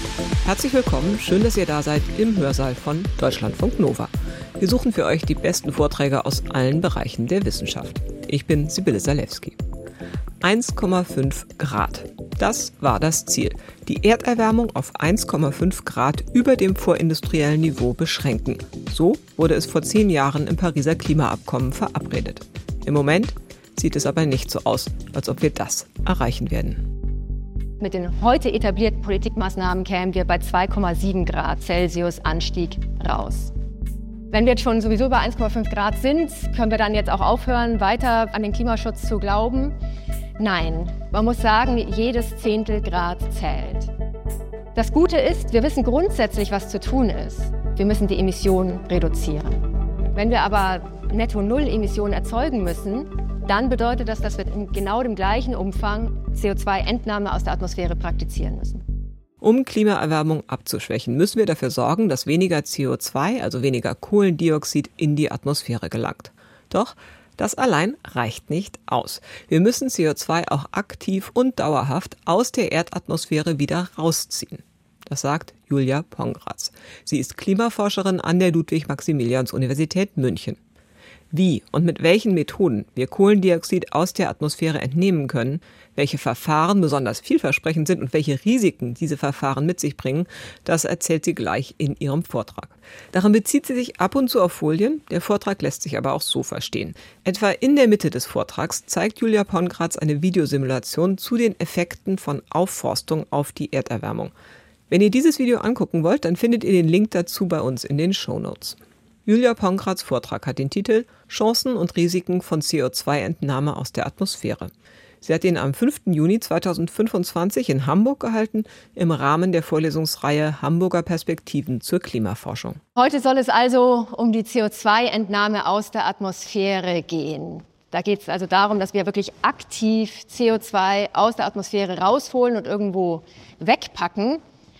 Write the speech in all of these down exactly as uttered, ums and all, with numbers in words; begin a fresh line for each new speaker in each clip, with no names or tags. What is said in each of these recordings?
Herzlich willkommen, schön, dass ihr da seid im Hörsaal von Deutschlandfunk Nova. Wir suchen für euch die besten Vorträge aus allen Bereichen der Wissenschaft. Ich bin Sibylle Salewski. eins Komma fünf Grad. Das war das Ziel. Die Erderwärmung auf eins Komma fünf Grad über dem vorindustriellen Niveau beschränken. So wurde es vor zehn Jahren im Pariser Klimaabkommen verabredet. Im Moment sieht es aber nicht so aus, als ob wir das erreichen werden.
Mit den heute etablierten Politikmaßnahmen kämen wir bei zwei Komma sieben Grad Celsius Anstieg raus. Wenn wir jetzt schon sowieso bei eins Komma fünf Grad sind, können wir dann jetzt auch aufhören, weiter an den Klimaschutz zu glauben? Nein, man muss sagen, jedes Zehntel Grad zählt. Das Gute ist, wir wissen grundsätzlich, was zu tun ist. Wir müssen die Emissionen reduzieren. Wenn wir aber Netto-Null-Emissionen erzeugen müssen, dann bedeutet das, dass wir in genau dem gleichen Umfang C O zwei Entnahme aus der Atmosphäre praktizieren müssen.
Um Klimaerwärmung abzuschwächen, müssen wir dafür sorgen, dass weniger C O zwei, also weniger Kohlendioxid, in die Atmosphäre gelangt. Doch das allein reicht nicht aus. Wir müssen C O zwei auch aktiv und dauerhaft aus der Erdatmosphäre wieder rausziehen. Das sagt Julia Pongratz. Sie ist Klimaforscherin an der Ludwig-Maximilians-Universität München. Wie und mit welchen Methoden wir Kohlendioxid aus der Atmosphäre entnehmen können, welche Verfahren besonders vielversprechend sind und welche Risiken diese Verfahren mit sich bringen, das erzählt sie gleich in ihrem Vortrag. Darin bezieht sie sich ab und zu auf Folien, der Vortrag lässt sich aber auch so verstehen. Etwa in der Mitte des Vortrags zeigt Julia Pongratz eine Videosimulation zu den Effekten von Aufforstung auf die Erderwärmung. Wenn ihr dieses Video angucken wollt, dann findet ihr den Link dazu bei uns in den Shownotes. Julia Pongratz' Vortrag hat den Titel »Chancen und Risiken von C O zwei Entnahme aus der Atmosphäre«. Sie hat ihn am fünften Juni zweitausendfünfundzwanzig in Hamburg gehalten, im Rahmen der Vorlesungsreihe Hamburger Perspektiven zur Klimaforschung.
Heute soll es also um die C O zwei Entnahme aus der Atmosphäre gehen. Da geht es also darum, dass wir wirklich aktiv C O zwei aus der Atmosphäre rausholen und irgendwo wegpacken.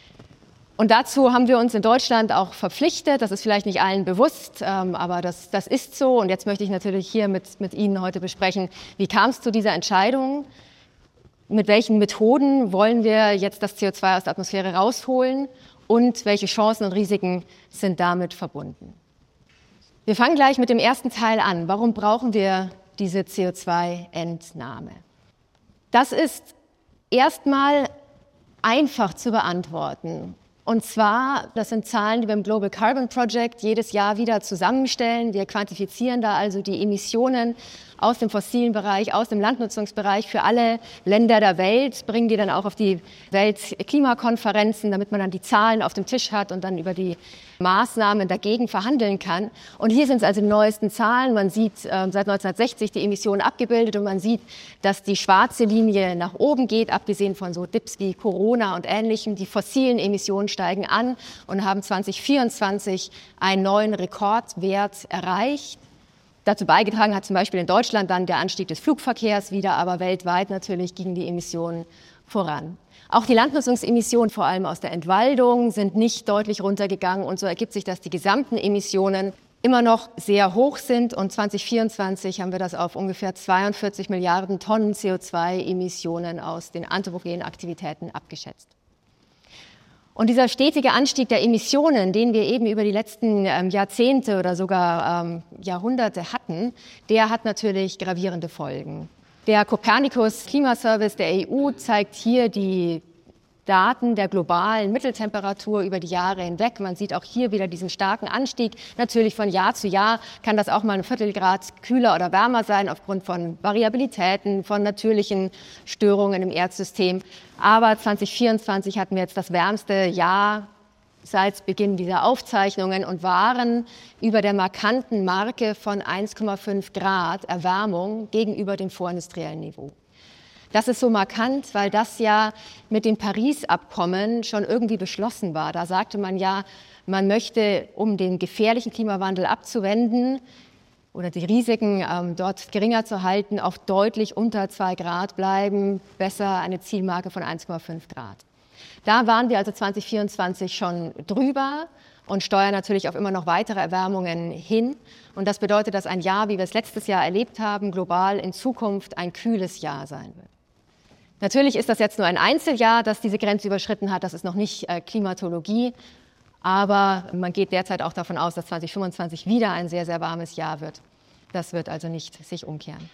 Und dazu haben wir uns in Deutschland auch verpflichtet. Das ist vielleicht nicht allen bewusst, ähm, aber das, das ist so. Und jetzt möchte ich natürlich hier mit, mit Ihnen heute besprechen, wie kam es zu dieser Entscheidung? Mit welchen Methoden wollen wir jetzt das C O zwei aus der Atmosphäre rausholen? Und welche Chancen und Risiken sind damit verbunden? Wir fangen gleich mit dem ersten Teil an. Warum brauchen wir diese C O zwei Entnahme? Das ist erstmal einfach zu beantworten. Und zwar, das sind Zahlen, die wir im Global Carbon Project jedes Jahr wieder zusammenstellen. Wir quantifizieren da also die Emissionen aus dem fossilen Bereich, aus dem Landnutzungsbereich für alle Länder der Welt, bringen die dann auch auf die Weltklimakonferenzen, damit man dann die Zahlen auf dem Tisch hat und dann über die Maßnahmen dagegen verhandeln kann. Und hier sind es also die neuesten Zahlen. Man sieht äh, seit neunzehnhundertsechzig die Emissionen abgebildet und man sieht, dass die schwarze Linie nach oben geht, abgesehen von so Dips wie Corona und Ähnlichem. Die fossilen Emissionen steigen an und haben zwanzig vierundzwanzig einen neuen Rekordwert erreicht. Dazu beigetragen hat zum Beispiel in Deutschland dann der Anstieg des Flugverkehrs wieder, aber weltweit natürlich gingen die Emissionen voran. Auch die Landnutzungsemissionen, vor allem aus der Entwaldung, sind nicht deutlich runtergegangen und so ergibt sich, dass die gesamten Emissionen immer noch sehr hoch sind und zwanzig vierundzwanzig haben wir das auf ungefähr zweiundvierzig Milliarden Tonnen C O zwei Emissionen aus den anthropogenen Aktivitäten abgeschätzt. Und dieser stetige Anstieg der Emissionen, den wir eben über die letzten ähm, Jahrzehnte oder sogar ähm, Jahrhunderte hatten, der hat natürlich gravierende Folgen. Der Copernicus Klimaservice der E U zeigt hier die Daten der globalen Mitteltemperatur über die Jahre hinweg. Man sieht auch hier wieder diesen starken Anstieg. Natürlich von Jahr zu Jahr kann das auch mal ein Viertelgrad kühler oder wärmer sein aufgrund von Variabilitäten, von natürlichen Störungen im Erdsystem. Aber zwanzig vierundzwanzig hatten wir jetzt das wärmste Jahr seit Beginn dieser Aufzeichnungen und waren über der markanten Marke von eins Komma fünf Grad Erwärmung gegenüber dem vorindustriellen Niveau. Das ist so markant, weil das ja mit dem Paris-Abkommen schon irgendwie beschlossen war. Da sagte man ja, man möchte, um den gefährlichen Klimawandel abzuwenden oder die Risiken ähm, dort geringer zu halten, auf deutlich unter zwei Grad bleiben, besser eine Zielmarke von eins Komma fünf Grad. Da waren wir also zwanzig vierundzwanzig schon drüber und steuern natürlich auf immer noch weitere Erwärmungen hin. Und das bedeutet, dass ein Jahr, wie wir es letztes Jahr erlebt haben, global in Zukunft ein kühles Jahr sein wird. Natürlich ist das jetzt nur ein Einzeljahr, das diese Grenze überschritten hat. Das ist noch nicht äh, Klimatologie. Aber man geht derzeit auch davon aus, dass zwanzig fünfundzwanzig wieder ein sehr, sehr warmes Jahr wird. Das wird also nicht sich umkehren.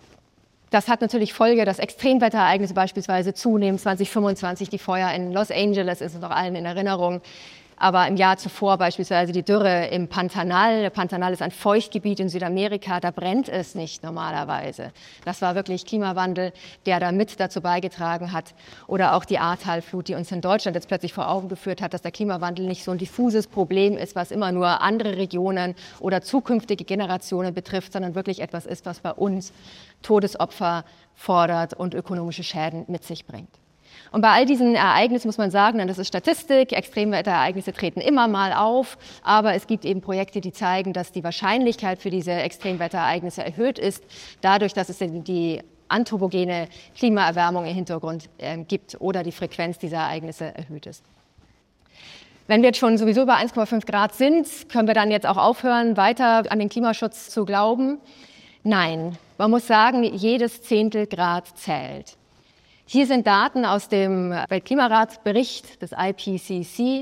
Das hat natürlich Folge, dass Extremwetterereignisse beispielsweise zunehmen. zwanzig fünfundzwanzig die Feuer in Los Angeles ist noch allen in Erinnerung. Aber im Jahr zuvor beispielsweise die Dürre im Pantanal. Der Pantanal ist ein Feuchtgebiet in Südamerika, da brennt es nicht normalerweise. Das war wirklich Klimawandel, der da mit dazu beigetragen hat. Oder auch die Ahrtalflut, die uns in Deutschland jetzt plötzlich vor Augen geführt hat, dass der Klimawandel nicht so ein diffuses Problem ist, was immer nur andere Regionen oder zukünftige Generationen betrifft, sondern wirklich etwas ist, was bei uns Todesopfer fordert und ökonomische Schäden mit sich bringt. Und bei all diesen Ereignissen muss man sagen, das ist Statistik, Extremwetterereignisse treten immer mal auf, aber es gibt eben Projekte, die zeigen, dass die Wahrscheinlichkeit für diese Extremwetterereignisse erhöht ist, dadurch, dass es die anthropogene Klimaerwärmung im Hintergrund äh, gibt oder die Frequenz dieser Ereignisse erhöht ist. Wenn wir jetzt schon sowieso über eins Komma fünf Grad sind, können wir dann jetzt auch aufhören, weiter an den Klimaschutz zu glauben? Nein, man muss sagen, jedes Zehntel Grad zählt. Hier sind Daten aus dem Weltklimaratsbericht des I P C C.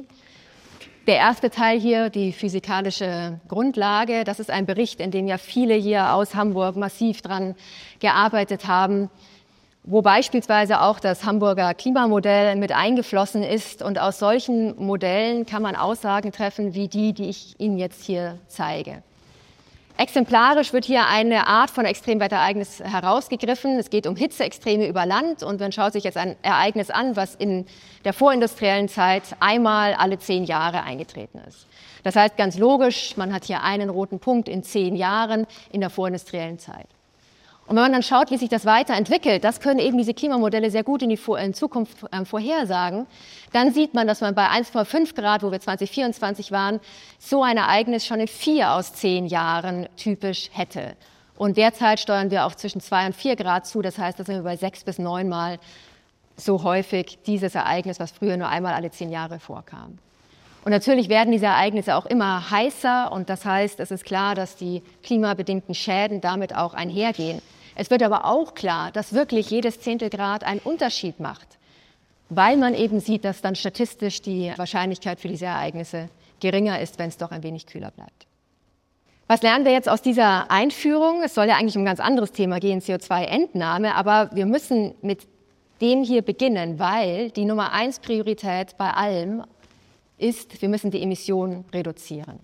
Der erste Teil hier, die physikalische Grundlage, das ist ein Bericht, in dem ja viele hier aus Hamburg massiv dran gearbeitet haben, wo beispielsweise auch das Hamburger Klimamodell mit eingeflossen ist. Und aus solchen Modellen kann man Aussagen treffen, wie die, die ich Ihnen jetzt hier zeige. Exemplarisch wird hier eine Art von Extremwetterereignis herausgegriffen. Es geht um Hitzeextreme über Land und man schaut sich jetzt ein Ereignis an, was in der vorindustriellen Zeit einmal alle zehn Jahre eingetreten ist. Das heißt ganz logisch, man hat hier einen roten Punkt in zehn Jahren in der vorindustriellen Zeit. Und wenn man dann schaut, wie sich das weiterentwickelt, das können eben diese Klimamodelle sehr gut in die in Zukunft äh, vorhersagen, dann sieht man, dass man bei eins Komma fünf Grad, wo wir zwanzig vierundzwanzig waren, so ein Ereignis schon in vier aus zehn Jahren typisch hätte. Und derzeit steuern wir auf zwischen zwei und vier Grad zu, das heißt, da sind wir bei sechs bis neun Mal so häufig dieses Ereignis, was früher nur einmal alle zehn Jahre vorkam. Und natürlich werden diese Ereignisse auch immer heißer und das heißt, es ist klar, dass die klimabedingten Schäden damit auch einhergehen. Es wird aber auch klar, dass wirklich jedes Zehntel Grad einen Unterschied macht, weil man eben sieht, dass dann statistisch die Wahrscheinlichkeit für diese Ereignisse geringer ist, wenn es doch ein wenig kühler bleibt. Was lernen wir jetzt aus dieser Einführung? Es soll ja eigentlich um ein ganz anderes Thema gehen, C O zwei Entnahme, aber wir müssen mit dem hier beginnen, weil die Nummer eins Priorität bei allem ist, wir müssen die Emissionen reduzieren.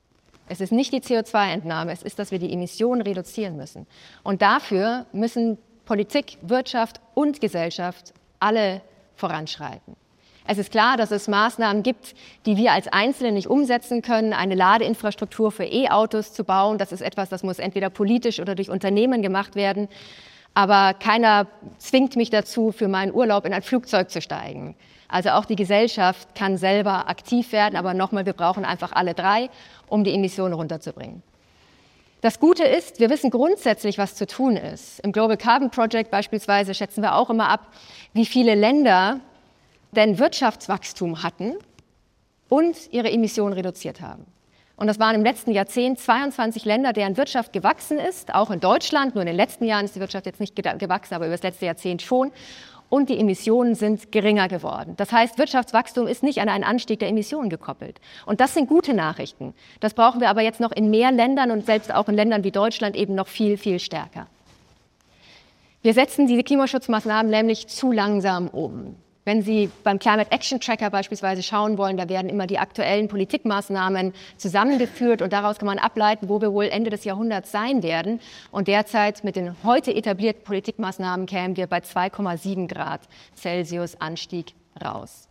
Es ist nicht die C O zwei Entnahme, es ist, dass wir die Emissionen reduzieren müssen. Und dafür müssen Politik, Wirtschaft und Gesellschaft alle voranschreiten. Es ist klar, dass es Maßnahmen gibt, die wir als Einzelne nicht umsetzen können. Eine Ladeinfrastruktur für E-Autos zu bauen, das ist etwas, das muss entweder politisch oder durch Unternehmen gemacht werden. Aber keiner zwingt mich dazu, für meinen Urlaub in ein Flugzeug zu steigen. Also auch die Gesellschaft kann selber aktiv werden, aber nochmal, wir brauchen einfach alle drei, um die Emissionen runterzubringen. Das Gute ist, wir wissen grundsätzlich, was zu tun ist. Im Global Carbon Project beispielsweise schätzen wir auch immer ab, wie viele Länder denn Wirtschaftswachstum hatten und ihre Emissionen reduziert haben. Und das waren im letzten Jahrzehnt zweiundzwanzig Länder, deren Wirtschaft gewachsen ist, auch in Deutschland. Nur in den letzten Jahren ist die Wirtschaft jetzt nicht gewachsen, aber über das letzte Jahrzehnt schon. Und die Emissionen sind geringer geworden. Das heißt, Wirtschaftswachstum ist nicht an einen Anstieg der Emissionen gekoppelt. Und das sind gute Nachrichten. Das brauchen wir aber jetzt noch in mehr Ländern und selbst auch in Ländern wie Deutschland eben noch viel, viel stärker. Wir setzen diese Klimaschutzmaßnahmen nämlich zu langsam um. Wenn Sie beim Climate Action Tracker beispielsweise schauen wollen, da werden immer die aktuellen Politikmaßnahmen zusammengeführt und daraus kann man ableiten, wo wir wohl Ende des Jahrhunderts sein werden. Und derzeit mit den heute etablierten Politikmaßnahmen kämen wir bei zwei Komma sieben Grad Celsius Anstieg raus.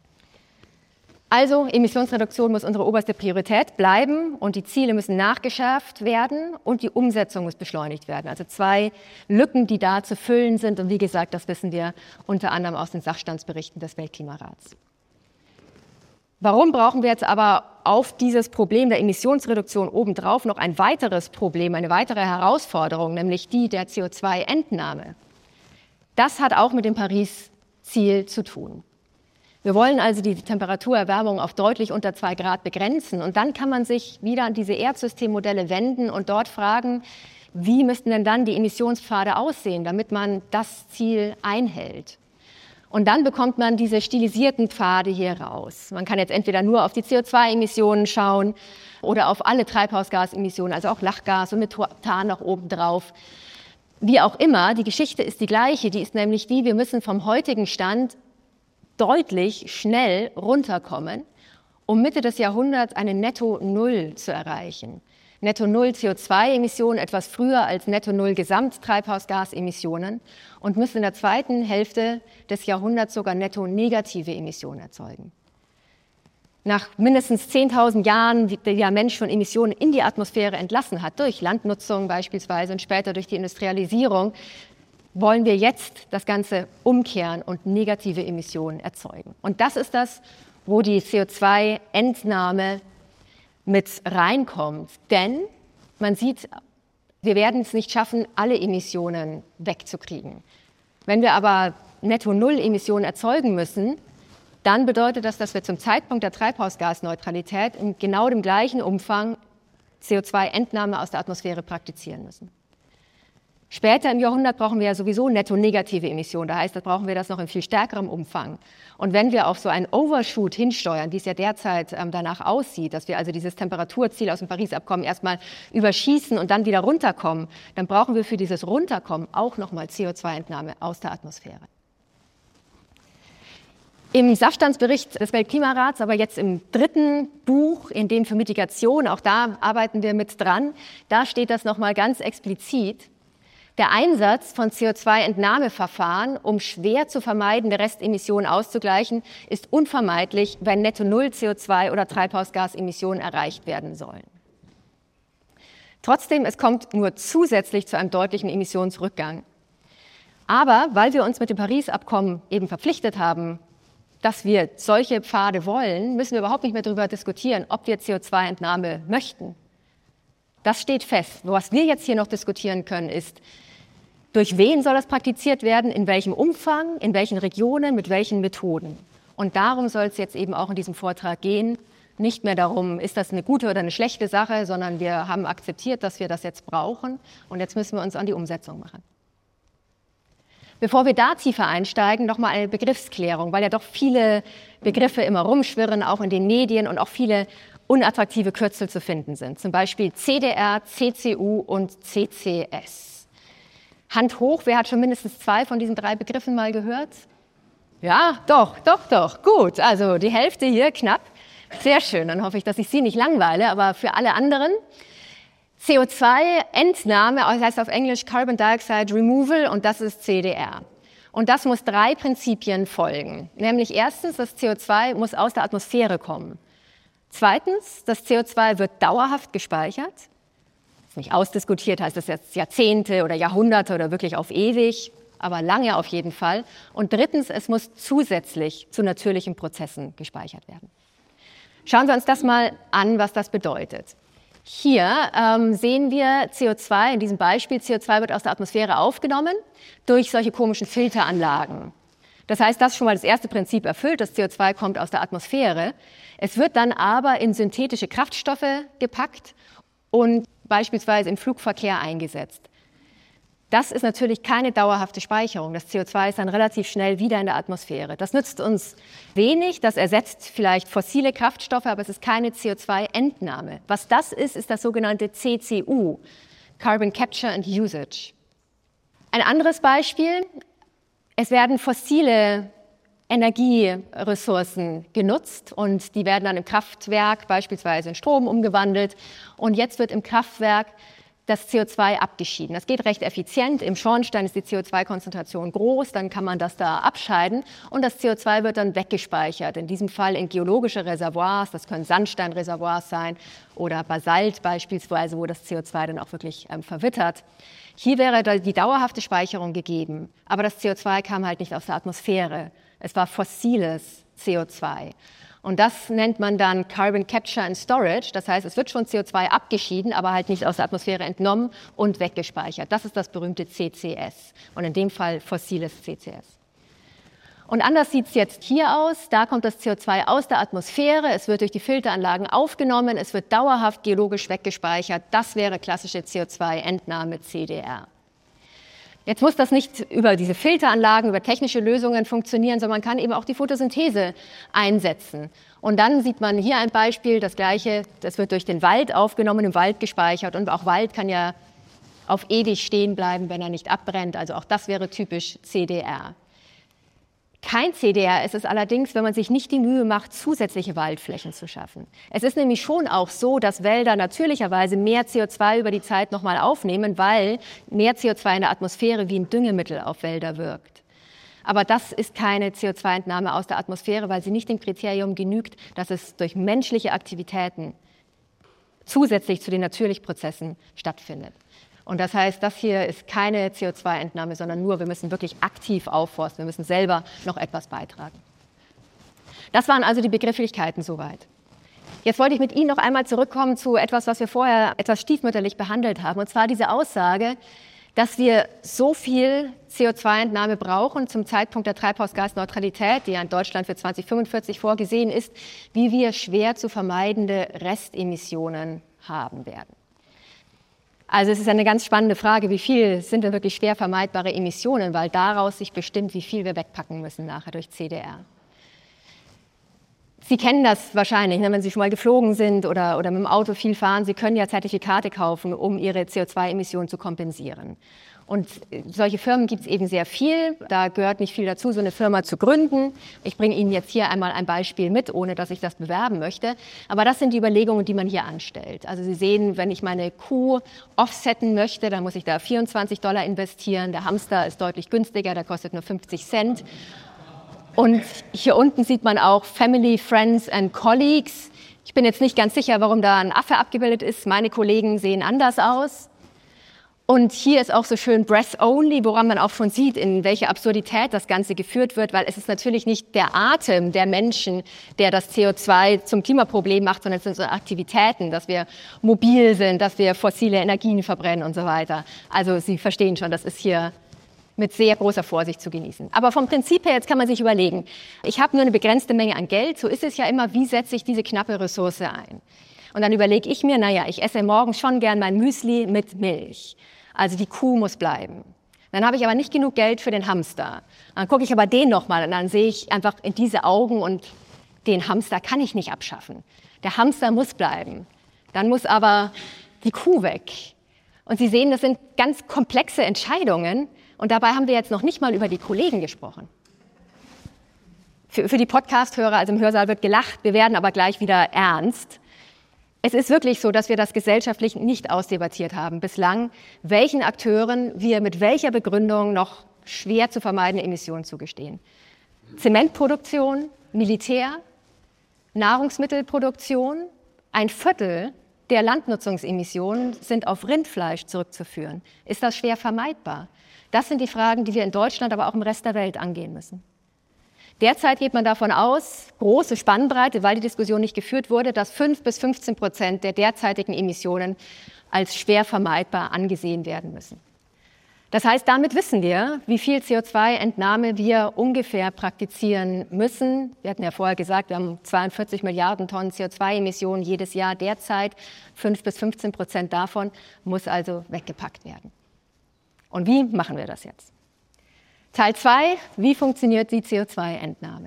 Also Emissionsreduktion muss unsere oberste Priorität bleiben und die Ziele müssen nachgeschärft werden und die Umsetzung muss beschleunigt werden. Also zwei Lücken, die da zu füllen sind und wie gesagt, das wissen wir unter anderem aus den Sachstandsberichten des Weltklimarats. Warum brauchen wir jetzt aber auf dieses Problem der Emissionsreduktion obendrauf noch ein weiteres Problem, eine weitere Herausforderung, nämlich die der C O zwei Entnahme? Das hat auch mit dem Paris-Ziel zu tun. Wir wollen also die Temperaturerwärmung auf deutlich unter zwei Grad begrenzen. Und dann kann man sich wieder an diese Erdsystemmodelle wenden und dort fragen, Wie müssten denn dann die Emissionspfade aussehen, damit man das Ziel einhält? Und dann bekommt man diese stilisierten Pfade hier raus. Man kann jetzt entweder nur auf die C O zwei Emissionen schauen oder auf alle Treibhausgasemissionen, also auch Lachgas und Methan noch oben drauf. Wie auch immer, die Geschichte ist die gleiche. Die ist nämlich die, wir müssen vom heutigen Stand deutlich schnell runterkommen, um Mitte des Jahrhunderts eine Netto-Null zu erreichen. Netto-Null C O zwei Emissionen etwas früher als Netto-Null Gesamttreibhausgasemissionen und müssen in der zweiten Hälfte des Jahrhunderts sogar netto-negative Emissionen erzeugen. Nach mindestens zehntausend Jahren, die der Mensch schon Emissionen in die Atmosphäre entlassen hat, durch Landnutzung beispielsweise und später durch die Industrialisierung, wollen wir jetzt das Ganze umkehren und negative Emissionen erzeugen. Und das ist das, wo die C O zwei Entnahme mit reinkommt. Denn man sieht, wir werden es nicht schaffen, alle Emissionen wegzukriegen. Wenn wir aber Netto-Null-Emissionen erzeugen müssen, dann bedeutet das, dass wir zum Zeitpunkt der Treibhausgasneutralität in genau dem gleichen Umfang C O zwei Entnahme aus der Atmosphäre praktizieren müssen. Später im Jahrhundert brauchen wir ja sowieso netto-negative Emissionen. Da heißt, da brauchen wir das noch in viel stärkerem Umfang. Und wenn wir auf so einen Overshoot hinsteuern, wie es ja derzeit ähm, danach aussieht, dass wir also dieses Temperaturziel aus dem Paris-Abkommen erstmal überschießen und dann wieder runterkommen, dann brauchen wir für dieses Runterkommen auch nochmal C O zwei Entnahme aus der Atmosphäre. Im Sachstandsbericht des Weltklimarats, aber jetzt im dritten Buch, in dem für Mitigation, auch da arbeiten wir mit dran, da steht das nochmal ganz explizit. Der Einsatz von C O zwei Entnahmeverfahren, um schwer zu vermeidende Restemissionen auszugleichen, ist unvermeidlich, wenn Netto-Null C O zwei oder Treibhausgasemissionen erreicht werden sollen. Trotzdem, es kommt nur zusätzlich zu einem deutlichen Emissionsrückgang. Aber weil wir uns mit dem Paris-Abkommen eben verpflichtet haben, dass wir solche Pfade wollen, müssen wir überhaupt nicht mehr darüber diskutieren, ob wir C O zwei Entnahme möchten. Das steht fest. Was wir jetzt hier noch diskutieren können, ist, durch wen soll das praktiziert werden, in welchem Umfang, in welchen Regionen, mit welchen Methoden. Und darum soll es jetzt eben auch in diesem Vortrag gehen. Nicht mehr darum, ist das eine gute oder eine schlechte Sache, sondern wir haben akzeptiert, dass wir das jetzt brauchen. Und jetzt müssen wir uns an die Umsetzung machen. Bevor wir da tiefer einsteigen, nochmal eine Begriffsklärung, weil ja doch viele Begriffe immer rumschwirren, auch in den Medien und auch viele unattraktive Kürzel zu finden sind. Zum Beispiel C D R, C C U und C C S. Hand hoch, wer hat schon mindestens zwei von diesen drei Begriffen mal gehört? Ja, doch, doch, doch, gut. Also die Hälfte hier knapp. Sehr schön, dann hoffe ich, dass ich Sie nicht langweile, aber für alle anderen. C O zwei Entnahme, das heißt auf Englisch Carbon Dioxide Removal, und das ist C D R. Und das muss drei Prinzipien folgen. Nämlich erstens, das C O zwei muss aus der Atmosphäre kommen. Zweitens, das C O zwei wird dauerhaft gespeichert. Ist nicht ausdiskutiert, heißt das jetzt Jahrzehnte oder Jahrhunderte oder wirklich auf ewig, aber lange auf jeden Fall. Und drittens, es muss zusätzlich zu natürlichen Prozessen gespeichert werden. Schauen wir uns das mal an, was das bedeutet. Hier ähm, sehen wir C O zwei, in diesem Beispiel, C O zwei wird aus der Atmosphäre aufgenommen durch solche komischen Filteranlagen. Das heißt, das ist schon mal das erste Prinzip erfüllt, das C O zwei kommt aus der Atmosphäre. Es wird dann aber in synthetische Kraftstoffe gepackt und beispielsweise im Flugverkehr eingesetzt. Das ist natürlich keine dauerhafte Speicherung. Das C O zwei ist dann relativ schnell wieder in der Atmosphäre. Das nützt uns wenig, das ersetzt vielleicht fossile Kraftstoffe, aber es ist keine C O zwei Entnahme. Was das ist, ist das sogenannte C C U, Carbon Capture and Usage. Ein anderes Beispiel, es werden fossile Energieressourcen genutzt und die werden dann im Kraftwerk beispielsweise in Strom umgewandelt. Und jetzt wird im Kraftwerk das C O zwei abgeschieden. Das geht recht effizient. Im Schornstein ist die C O zwei Konzentration groß, dann kann man das da abscheiden und das C O zwei wird dann weggespeichert. In diesem Fall in geologische Reservoirs, das können Sandsteinreservoirs sein oder Basalt beispielsweise, wo das C O zwei dann auch wirklich ähm, verwittert. Hier wäre die dauerhafte Speicherung gegeben, aber das C O zwei kam halt nicht aus der Atmosphäre. Es war fossiles C O zwei. Und das nennt man dann Carbon Capture and Storage. Das heißt, es wird schon C O zwei abgeschieden, aber halt nicht aus der Atmosphäre entnommen und weggespeichert. Das ist das berühmte C C S. Und in dem Fall fossiles C C S. Und anders sieht es jetzt hier aus. Da kommt das C O zwei aus der Atmosphäre. Es wird durch die Filteranlagen aufgenommen. Es wird dauerhaft geologisch weggespeichert. Das wäre klassische C O zwei Entnahme C D R. Jetzt muss das nicht über diese Filteranlagen, über technische Lösungen funktionieren, sondern man kann eben auch die Photosynthese einsetzen. Und dann sieht man hier ein Beispiel, das Gleiche, das wird durch den Wald aufgenommen, im Wald gespeichert. Und auch Wald kann ja auf ewig stehen bleiben, wenn er nicht abbrennt. Also auch das wäre typisch C D R. Kein C D R ist es allerdings, wenn man sich nicht die Mühe macht, zusätzliche Waldflächen zu schaffen. Es ist nämlich schon auch so, dass Wälder natürlicherweise mehr C O zwei über die Zeit nochmal aufnehmen, weil mehr C O zwei in der Atmosphäre wie ein Düngemittel auf Wälder wirkt. Aber das ist keine C O zwei Entnahme aus der Atmosphäre, weil sie nicht dem Kriterium genügt, dass es durch menschliche Aktivitäten zusätzlich zu den natürlichen Prozessen stattfindet. Und das heißt, das hier ist keine C O zwei Entnahme, sondern nur, wir müssen wirklich aktiv aufforsten, wir müssen selber noch etwas beitragen. Das waren also die Begrifflichkeiten soweit. Jetzt wollte ich mit Ihnen noch einmal zurückkommen zu etwas, was wir vorher etwas stiefmütterlich behandelt haben, und zwar diese Aussage, dass wir so viel C O zwei Entnahme brauchen zum Zeitpunkt der Treibhausgasneutralität, die ja in Deutschland für zweitausendfünfundvierzig vorgesehen ist, wie wir schwer zu vermeidende Restemissionen haben werden. Also es ist eine ganz spannende Frage, wie viel sind denn wirklich schwer vermeidbare Emissionen, weil daraus sich bestimmt, wie viel wir wegpacken müssen nachher durch C D R. Sie kennen das wahrscheinlich, wenn Sie schon mal geflogen sind oder, oder mit dem Auto viel fahren. Sie können ja Zertifikate kaufen, um Ihre C O zwei Emissionen zu kompensieren. Und solche Firmen gibt es eben sehr viel. Da gehört nicht viel dazu, so eine Firma zu gründen. Ich bringe Ihnen jetzt hier einmal ein Beispiel mit, ohne dass ich das bewerben möchte. Aber das sind die Überlegungen, die man hier anstellt. Also Sie sehen, wenn ich meine Kuh offsetten möchte, dann muss ich da vierundzwanzig Dollar investieren. Der Hamster ist deutlich günstiger, der kostet nur fünfzig Cent. Und hier unten sieht man auch Family, Friends and Colleagues. Ich bin jetzt nicht ganz sicher, warum da ein Affe abgebildet ist. Meine Kollegen sehen anders aus. Und hier ist auch so schön Breath Only, woran man auch schon sieht, in welche Absurdität das Ganze geführt wird, weil es ist natürlich nicht der Atem der Menschen, der das C O zwei zum Klimaproblem macht, sondern es sind so Aktivitäten, dass wir mobil sind, dass wir fossile Energien verbrennen und so weiter. Also Sie verstehen schon, das ist hier mit sehr großer Vorsicht zu genießen. Aber vom Prinzip her, jetzt kann man sich überlegen, ich habe nur eine begrenzte Menge an Geld, so ist es ja immer, wie setze ich diese knappe Ressource ein? Und dann überlege ich mir, naja, ich esse morgens schon gern mein Müsli mit Milch. Also die Kuh muss bleiben. Dann habe ich aber nicht genug Geld für den Hamster. Dann gucke ich aber den nochmal und dann sehe ich einfach in diese Augen und den Hamster kann ich nicht abschaffen. Der Hamster muss bleiben. Dann muss aber die Kuh weg. Und Sie sehen, das sind ganz komplexe Entscheidungen und dabei haben wir jetzt noch nicht mal über die Kollegen gesprochen. Für, für die Podcast-Hörer, also im Hörsaal wird gelacht, wir werden aber gleich wieder ernst. Es ist wirklich so, dass wir das gesellschaftlich nicht ausdebattiert haben bislang, welchen Akteuren wir mit welcher Begründung noch schwer zu vermeidende Emissionen zugestehen. Zementproduktion, Militär, Nahrungsmittelproduktion, ein Viertel der Landnutzungsemissionen sind auf Rindfleisch zurückzuführen. Ist das schwer vermeidbar? Das sind die Fragen, die wir in Deutschland, aber auch im Rest der Welt angehen müssen. Derzeit geht man davon aus, große Spannbreite, weil die Diskussion nicht geführt wurde, dass fünf bis fünfzehn Prozent der derzeitigen Emissionen als schwer vermeidbar angesehen werden müssen. Das heißt, damit wissen wir, wie viel C O zwei Entnahme wir ungefähr praktizieren müssen. Wir hatten ja vorher gesagt, wir haben zweiundvierzig Milliarden Tonnen C O zwei Emissionen jedes Jahr derzeit. fünf bis fünfzehn Prozent davon muss also weggepackt werden. Und wie machen wir das jetzt? Teil zwei, wie funktioniert die C O zwei Entnahme?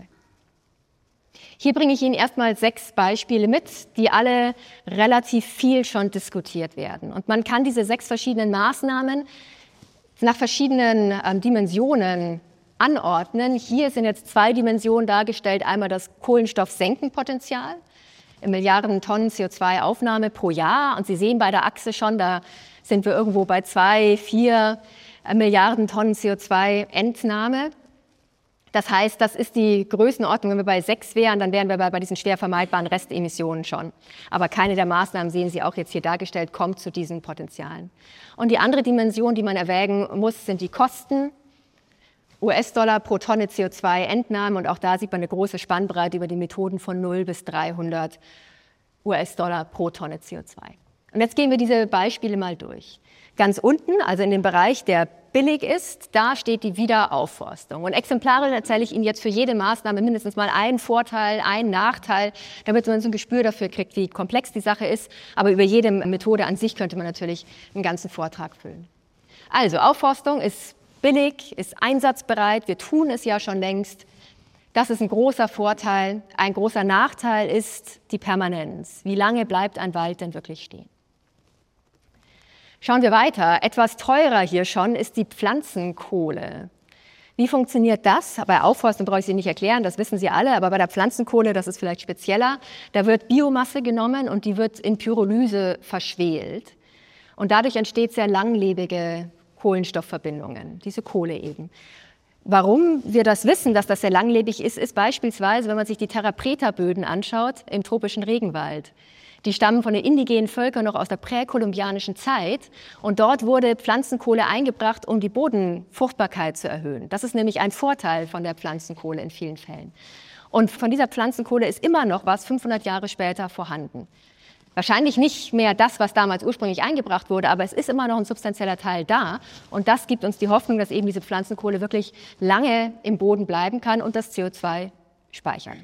Hier bringe ich Ihnen erstmal sechs Beispiele mit, die alle relativ viel schon diskutiert werden. Und man kann diese sechs verschiedenen Maßnahmen nach verschiedenen ähm, Dimensionen anordnen. Hier sind jetzt zwei Dimensionen dargestellt. Einmal das Kohlenstoffsenkenpotenzial in Milliarden Tonnen C O zwei Aufnahme pro Jahr. Und Sie sehen bei der Achse schon, da sind wir irgendwo bei zwei, vier Milliarden Tonnen C O zwei Entnahme. Das heißt, das ist die Größenordnung. Wenn wir bei sechs wären, dann wären wir bei, bei diesen schwer vermeidbaren Restemissionen schon. Aber keine der Maßnahmen, sehen Sie auch jetzt hier dargestellt, kommt zu diesen Potenzialen. Und die andere Dimension, die man erwägen muss, sind die Kosten. U S-Dollar pro Tonne C O zwei Entnahme. Und auch da sieht man eine große Spannbreite über die Methoden von null bis dreihundert U S-Dollar pro Tonne C O zwei. Und jetzt gehen wir diese Beispiele mal durch. Ganz unten, also in dem Bereich, der billig ist, da steht die Wiederaufforstung. Und exemplarisch erzähle ich Ihnen jetzt für jede Maßnahme mindestens mal einen Vorteil, einen Nachteil, damit man so ein Gespür dafür kriegt, wie komplex die Sache ist. Aber über jede Methode an sich könnte man natürlich einen ganzen Vortrag füllen. Also Aufforstung ist billig, ist einsatzbereit, wir tun es ja schon längst. Das ist ein großer Vorteil. Ein großer Nachteil ist die Permanenz. Wie lange bleibt ein Wald denn wirklich stehen? Schauen wir weiter. Etwas teurer hier schon ist die Pflanzenkohle. Wie funktioniert das? Bei Aufforstung brauche ich Sie nicht erklären, das wissen Sie alle, aber bei der Pflanzenkohle, das ist vielleicht spezieller, da wird Biomasse genommen und die wird in Pyrolyse verschwelt. Und dadurch entsteht sehr langlebige Kohlenstoffverbindungen, diese Kohle eben. Warum wir das wissen, dass das sehr langlebig ist, ist beispielsweise, wenn man sich die Terra Preta-Böden anschaut im tropischen Regenwald. Die stammen von den indigenen Völkern noch aus der präkolumbianischen Zeit und dort wurde Pflanzenkohle eingebracht, um die Bodenfruchtbarkeit zu erhöhen. Das ist nämlich ein Vorteil von der Pflanzenkohle in vielen Fällen. Und von dieser Pflanzenkohle ist immer noch was fünfhundert Jahre später vorhanden. Wahrscheinlich nicht mehr das, was damals ursprünglich eingebracht wurde, aber es ist immer noch ein substanzieller Teil da. Und das gibt uns die Hoffnung, dass eben diese Pflanzenkohle wirklich lange im Boden bleiben kann und das C O zwei speichert.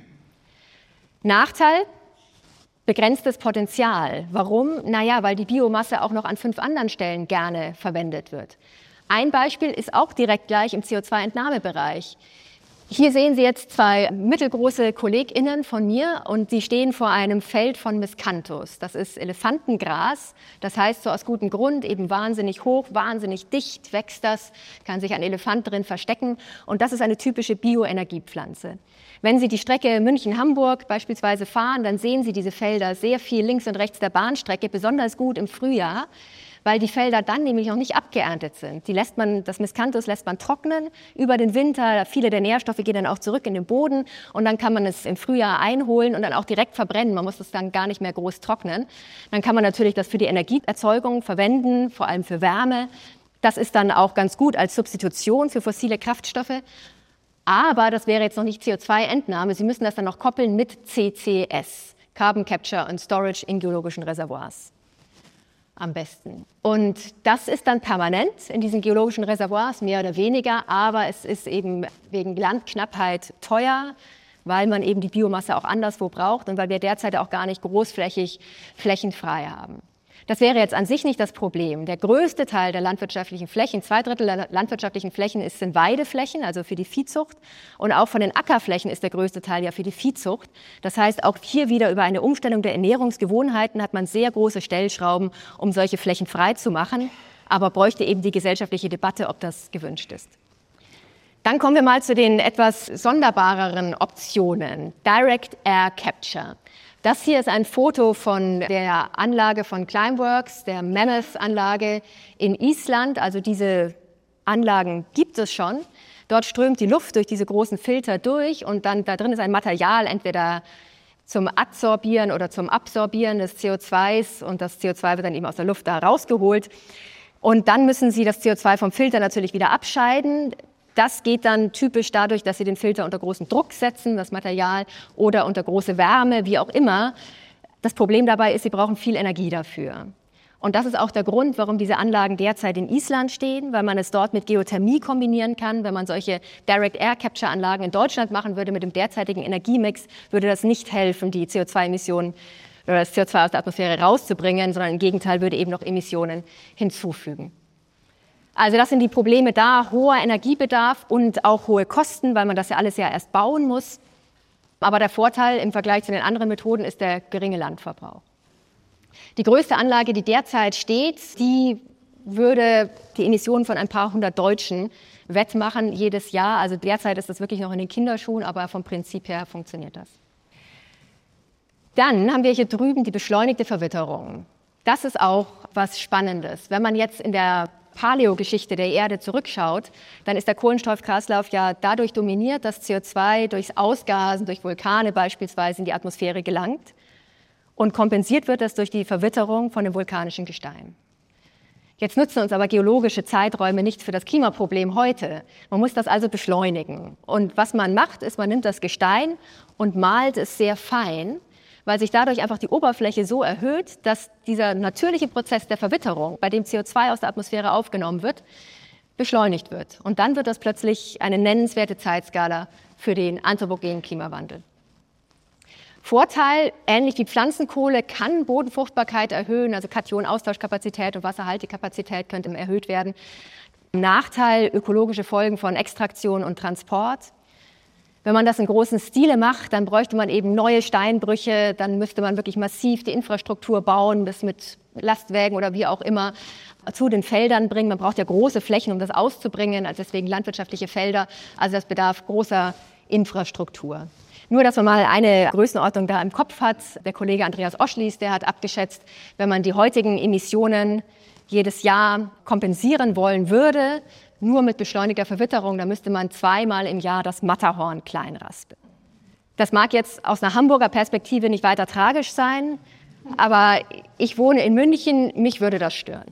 Nachteil: begrenztes Potenzial. Warum? Naja, weil die Biomasse auch noch an fünf anderen Stellen gerne verwendet wird. Ein Beispiel ist auch direkt gleich im C O zwei Entnahmebereich. Hier sehen Sie jetzt zwei mittelgroße KollegInnen von mir und die stehen vor einem Feld von Miscanthus. Das ist Elefantengras, das heißt so aus gutem Grund, eben wahnsinnig hoch, wahnsinnig dicht wächst das, kann sich ein Elefant drin verstecken und das ist eine typische Bioenergiepflanze. Wenn Sie die Strecke München-Hamburg beispielsweise fahren, dann sehen Sie diese Felder sehr viel links und rechts der Bahnstrecke, besonders gut im Frühjahr, weil die Felder dann nämlich noch nicht abgeerntet sind. Die lässt man, das Miscanthus lässt man trocknen über den Winter, viele der Nährstoffe gehen dann auch zurück in den Boden und dann kann man es im Frühjahr einholen und dann auch direkt verbrennen. Man muss das dann gar nicht mehr groß trocknen. Dann kann man natürlich das für die Energieerzeugung verwenden, vor allem für Wärme. Das ist dann auch ganz gut als Substitution für fossile Kraftstoffe. Aber das wäre jetzt noch nicht C O zwei Entnahme. Sie müssen das dann noch koppeln mit C C S, Carbon Capture and Storage in geologischen Reservoirs. Am besten. Und das ist dann permanent in diesen geologischen Reservoirs, mehr oder weniger, aber es ist eben wegen Landknappheit teuer, weil man eben die Biomasse auch anderswo braucht und weil wir derzeit auch gar nicht großflächig flächenfrei haben. Das wäre jetzt an sich nicht das Problem. Der größte Teil der landwirtschaftlichen Flächen, zwei Drittel der landwirtschaftlichen Flächen, ist, sind Weideflächen, also für die Viehzucht. Und auch von den Ackerflächen ist der größte Teil ja für die Viehzucht. Das heißt, auch hier wieder über eine Umstellung der Ernährungsgewohnheiten hat man sehr große Stellschrauben, um solche Flächen frei zu machen. Aber bräuchte eben die gesellschaftliche Debatte, ob das gewünscht ist. Dann kommen wir mal zu den etwas sonderbareren Optionen. Direct Air Capture. Das hier ist ein Foto von der Anlage von Climeworks, der Mammoth-Anlage in Island. Also diese Anlagen gibt es schon. Dort strömt die Luft durch diese großen Filter durch und dann da drin ist ein Material, entweder zum Adsorbieren oder zum Absorbieren des C O zwei und das C O zwei wird dann eben aus der Luft da rausgeholt. Und dann müssen Sie das C O zwei vom Filter natürlich wieder abscheiden. Das geht dann typisch dadurch, dass Sie den Filter unter großen Druck setzen, das Material, oder unter große Wärme, wie auch immer. Das Problem dabei ist, Sie brauchen viel Energie dafür. Und das ist auch der Grund, warum diese Anlagen derzeit in Island stehen, weil man es dort mit Geothermie kombinieren kann. Wenn man solche Direct Air Capture Anlagen in Deutschland machen würde mit dem derzeitigen Energiemix, würde das nicht helfen, die C O zwei Emissionen oder das C O zwei aus der Atmosphäre rauszubringen, sondern im Gegenteil würde eben noch Emissionen hinzufügen. Also das sind die Probleme da, hoher Energiebedarf und auch hohe Kosten, weil man das ja alles ja erst bauen muss. Aber der Vorteil im Vergleich zu den anderen Methoden ist der geringe Landverbrauch. Die größte Anlage, die derzeit steht, die würde die Emissionen von ein paar hundert Deutschen wettmachen jedes Jahr. Also derzeit ist das wirklich noch in den Kinderschuhen, aber vom Prinzip her funktioniert das. Dann haben wir hier drüben die beschleunigte Verwitterung. Das ist auch was Spannendes. Wenn man jetzt in der Paläogeschichte der Erde zurückschaut, dann ist der Kohlenstoffkreislauf ja dadurch dominiert, dass C O zwei durchs Ausgasen, durch Vulkane beispielsweise in die Atmosphäre gelangt und kompensiert wird das durch die Verwitterung von dem vulkanischen Gestein. Jetzt nutzen uns aber geologische Zeiträume nicht für das Klimaproblem heute. Man muss das also beschleunigen. Und was man macht, ist, man nimmt das Gestein und malt es sehr fein, weil sich dadurch einfach die Oberfläche so erhöht, dass dieser natürliche Prozess der Verwitterung, bei dem C O zwei aus der Atmosphäre aufgenommen wird, beschleunigt wird. Und dann wird das plötzlich eine nennenswerte Zeitskala für den anthropogenen Klimawandel. Vorteil, ähnlich wie Pflanzenkohle, kann Bodenfruchtbarkeit erhöhen, also Kationaustauschkapazität und Wasserhaltekapazität könnte erhöht werden. Nachteil, ökologische Folgen von Extraktion und Transport. Wenn man das in großen Stile macht, dann bräuchte man eben neue Steinbrüche, dann müsste man wirklich massiv die Infrastruktur bauen, das mit Lastwägen oder wie auch immer zu den Feldern bringen. Man braucht ja große Flächen, um das auszubringen, also deswegen landwirtschaftliche Felder. Also das bedarf großer Infrastruktur. Nur, dass man mal eine Größenordnung da im Kopf hat. Der Kollege Andreas Oschlies, der hat abgeschätzt, wenn man die heutigen Emissionen jedes Jahr kompensieren wollen würde, nur mit beschleunigter Verwitterung, dann müsste man zweimal im Jahr das Matterhorn kleinraspeln. Das mag jetzt aus einer Hamburger Perspektive nicht weiter tragisch sein, aber ich wohne in München, mich würde das stören.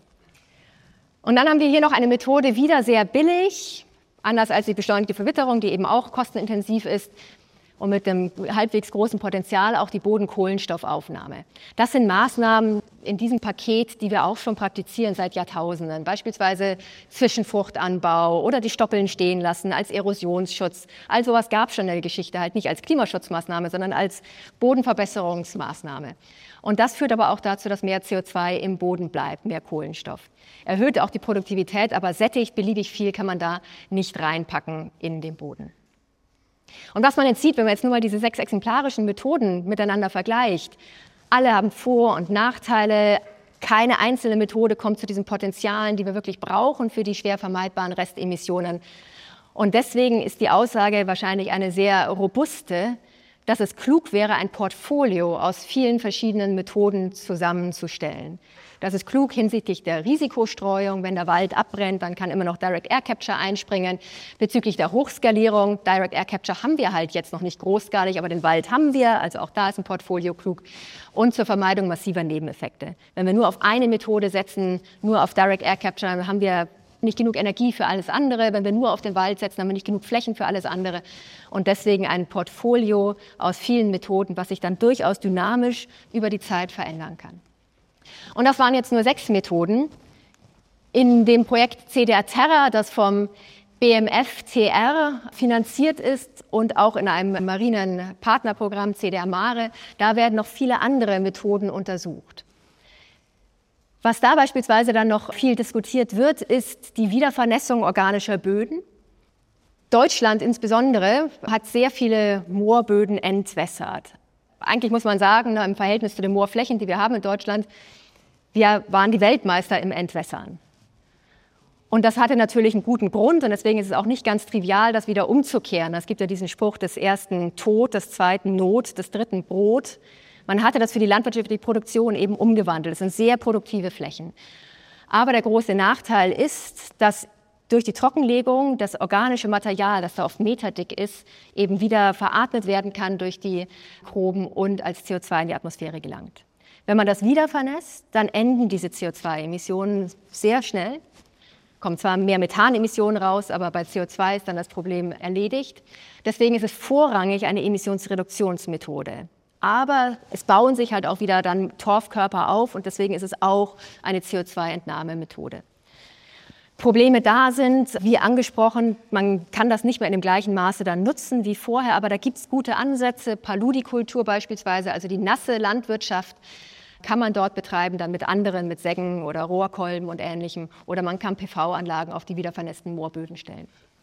Und dann haben wir hier noch eine Methode, wieder sehr billig, anders als die beschleunigte Verwitterung, die eben auch kostenintensiv ist, und mit einem halbwegs großen Potenzial auch die Bodenkohlenstoffaufnahme. Das sind Maßnahmen in diesem Paket, die wir auch schon praktizieren seit Jahrtausenden. Beispielsweise Zwischenfruchtanbau oder die Stoppeln stehen lassen als Erosionsschutz. All sowas gab es schon in der Geschichte, halt nicht als Klimaschutzmaßnahme, sondern als Bodenverbesserungsmaßnahme. Und das führt aber auch dazu, dass mehr C O zwei im Boden bleibt, mehr Kohlenstoff. Erhöht auch die Produktivität, aber sättigt beliebig viel kann man da nicht reinpacken in den Boden. Und was man jetzt sieht, wenn man jetzt nur mal diese sechs exemplarischen Methoden miteinander vergleicht, alle haben Vor- und Nachteile. Keine einzelne Methode kommt zu diesen Potenzialen, die wir wirklich brauchen für die schwer vermeidbaren Restemissionen. Und deswegen ist die Aussage wahrscheinlich eine sehr robuste, dass es klug wäre, ein Portfolio aus vielen verschiedenen Methoden zusammenzustellen. Das ist klug hinsichtlich der Risikostreuung. Wenn der Wald abbrennt, dann kann immer noch Direct Air Capture einspringen. Bezüglich der Hochskalierung, Direct Air Capture haben wir halt jetzt noch nicht großskalig, aber den Wald haben wir, also auch da ist ein Portfolio klug. Und zur Vermeidung massiver Nebeneffekte. Wenn wir nur auf eine Methode setzen, nur auf Direct Air Capture, dann haben wir nicht genug Energie für alles andere. Wenn wir nur auf den Wald setzen, haben wir nicht genug Flächen für alles andere. Und deswegen ein Portfolio aus vielen Methoden, was sich dann durchaus dynamisch über die Zeit verändern kann. Und das waren jetzt nur sechs Methoden. In dem Projekt C D R Terra, das vom B M F T R finanziert ist und auch in einem marinen Partnerprogramm C D R Mare, da werden noch viele andere Methoden untersucht. Was da beispielsweise dann noch viel diskutiert wird, ist die Wiedervernässung organischer Böden. Deutschland insbesondere hat sehr viele Moorböden entwässert. Eigentlich muss man sagen, im Verhältnis zu den Moorflächen, die wir haben in Deutschland, wir waren die Weltmeister im Entwässern. Und das hatte natürlich einen guten Grund und deswegen ist es auch nicht ganz trivial, das wieder umzukehren. Es gibt ja diesen Spruch des ersten Tod, des zweiten Not, des dritten Brot. Man hatte das für die landwirtschaftliche Produktion eben umgewandelt. Es sind sehr produktive Flächen. Aber der große Nachteil ist, dass durch die Trockenlegung das organische Material, das da oft meterdick ist, eben wieder veratmet werden kann durch die Mikroben und als C O zwei in die Atmosphäre gelangt. Wenn man das wieder vernässt, dann enden diese C O zwei Emissionen sehr schnell. Kommen zwar mehr Methanemissionen raus, aber bei C O zwei ist dann das Problem erledigt. Deswegen ist es vorrangig eine Emissionsreduktionsmethode. Aber es bauen sich halt auch wieder dann Torfkörper auf und deswegen ist es auch eine C O zwei Entnahmemethode. Probleme da sind, wie angesprochen, man kann das nicht mehr in dem gleichen Maße dann nutzen wie vorher, aber da gibt es gute Ansätze, Paludikultur beispielsweise, also die nasse Landwirtschaft kann man dort betreiben, dann mit anderen, mit Säggen oder Rohrkolben und Ähnlichem, oder man kann P V-Anlagen auf die wiedervernässten Moorböden stellen.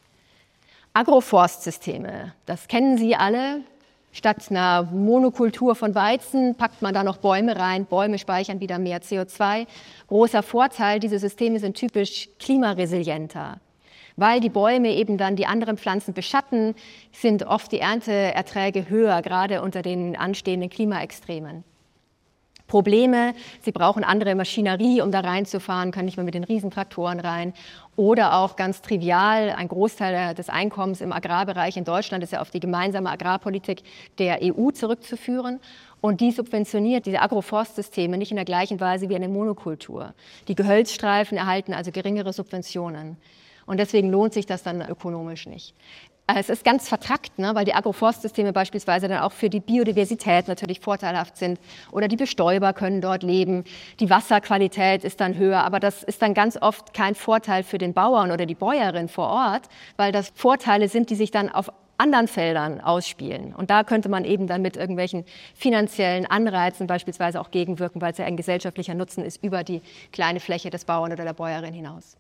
Agroforstsysteme, das kennen Sie alle. Statt einer Monokultur von Weizen packt man da noch Bäume rein. Bäume speichern wieder mehr C O zwei. Großer Vorteil, diese Systeme sind typisch klimaresilienter. Weil die Bäume eben dann die anderen Pflanzen beschatten, sind oft die Ernteerträge höher, gerade unter den anstehenden Klimaextremen. Probleme, sie brauchen andere Maschinerie, um da reinzufahren, können nicht mehr mit den Riesentraktoren rein. Oder auch ganz trivial, ein Großteil des Einkommens im Agrarbereich in Deutschland ist ja auf die gemeinsame Agrarpolitik der E U zurückzuführen. Und die subventioniert diese Agroforstsysteme nicht in der gleichen Weise wie eine Monokultur. Die Gehölzstreifen erhalten also geringere Subventionen. Und deswegen lohnt sich das dann ökonomisch nicht. Es ist ganz vertrackt, ne, weil die Agroforstsysteme beispielsweise dann auch für die Biodiversität natürlich vorteilhaft sind oder die Bestäuber können dort leben. Die Wasserqualität ist dann höher, aber das ist dann ganz oft kein Vorteil für den Bauern oder die Bäuerin vor Ort, weil das Vorteile sind, die sich dann auf anderen Feldern ausspielen. Und da könnte man eben dann mit irgendwelchen finanziellen Anreizen beispielsweise auch gegenwirken, weil es ja ein gesellschaftlicher Nutzen ist über die kleine Fläche des Bauern oder der Bäuerin hinaus.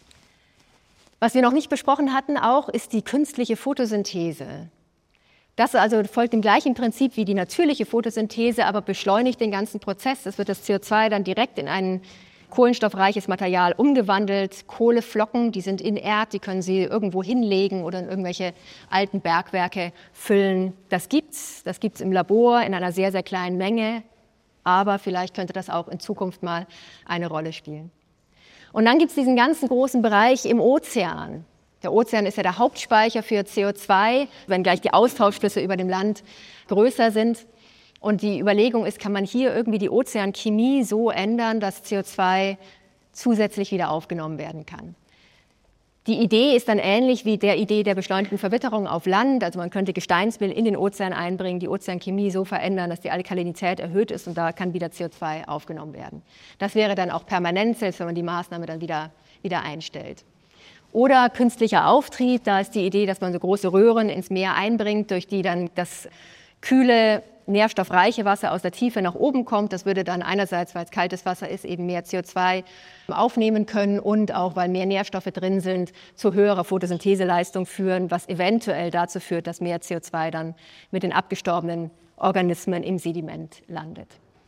Was wir noch nicht besprochen hatten auch, ist die künstliche Photosynthese. Das also folgt dem gleichen Prinzip wie die natürliche Photosynthese, aber beschleunigt den ganzen Prozess. Es wird das C O zwei dann direkt in ein kohlenstoffreiches Material umgewandelt. Kohleflocken, die sind inert, die können Sie irgendwo hinlegen oder in irgendwelche alten Bergwerke füllen. Das gibt's, das gibt's im Labor in einer sehr, sehr kleinen Menge, aber vielleicht könnte das auch in Zukunft mal eine Rolle spielen. Und dann gibt es diesen ganzen großen Bereich im Ozean. Der Ozean ist ja der Hauptspeicher für C O zwei, wenngleich die Austauschflüsse über dem Land größer sind. Und die Überlegung ist, kann man hier irgendwie die Ozeanchemie so ändern, dass C O zwei zusätzlich wieder aufgenommen werden kann. Die Idee ist dann ähnlich wie der Idee der beschleunigten Verwitterung auf Land. Also man könnte Gesteinsmehl in den Ozean einbringen, die Ozeanchemie so verändern, dass die Alkalinität erhöht ist und da kann wieder C O zwei aufgenommen werden. Das wäre dann auch permanent, selbst wenn man die Maßnahme dann wieder, wieder einstellt. Oder künstlicher Auftrieb, da ist die Idee, dass man so große Röhren ins Meer einbringt, durch die dann das kühle, nährstoffreiche Wasser aus der Tiefe nach oben kommt. Das würde dann einerseits, weil es kaltes Wasser ist, eben mehr C O zwei aufnehmen können und auch, weil mehr Nährstoffe drin sind, zu höherer Photosyntheseleistung führen, was eventuell dazu führt, dass mehr C O zwei dann mit den abgestorbenen Organismen im Sediment landet.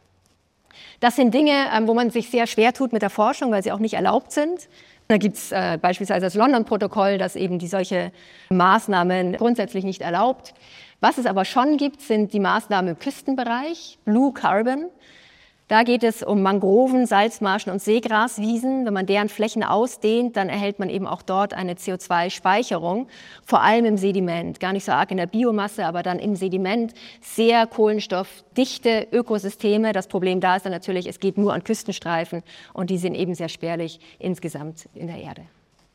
Das sind Dinge, wo man sich sehr schwer tut mit der Forschung, weil sie auch nicht erlaubt sind. Da gibt es äh, beispielsweise das London-Protokoll, das eben die solche Maßnahmen grundsätzlich nicht erlaubt. Was es aber schon gibt, sind die Maßnahmen im Küstenbereich, Blue Carbon. Da geht es um Mangroven, Salzmarschen und Seegraswiesen. Wenn man deren Flächen ausdehnt, dann erhält man eben auch dort eine C O zwei Speicherung, vor allem im Sediment. Gar nicht so arg in der Biomasse, aber dann im Sediment. Sehr kohlenstoffdichte Ökosysteme. Das Problem da ist dann natürlich, es geht nur an Küstenstreifen und die sind eben sehr spärlich insgesamt in der Erde.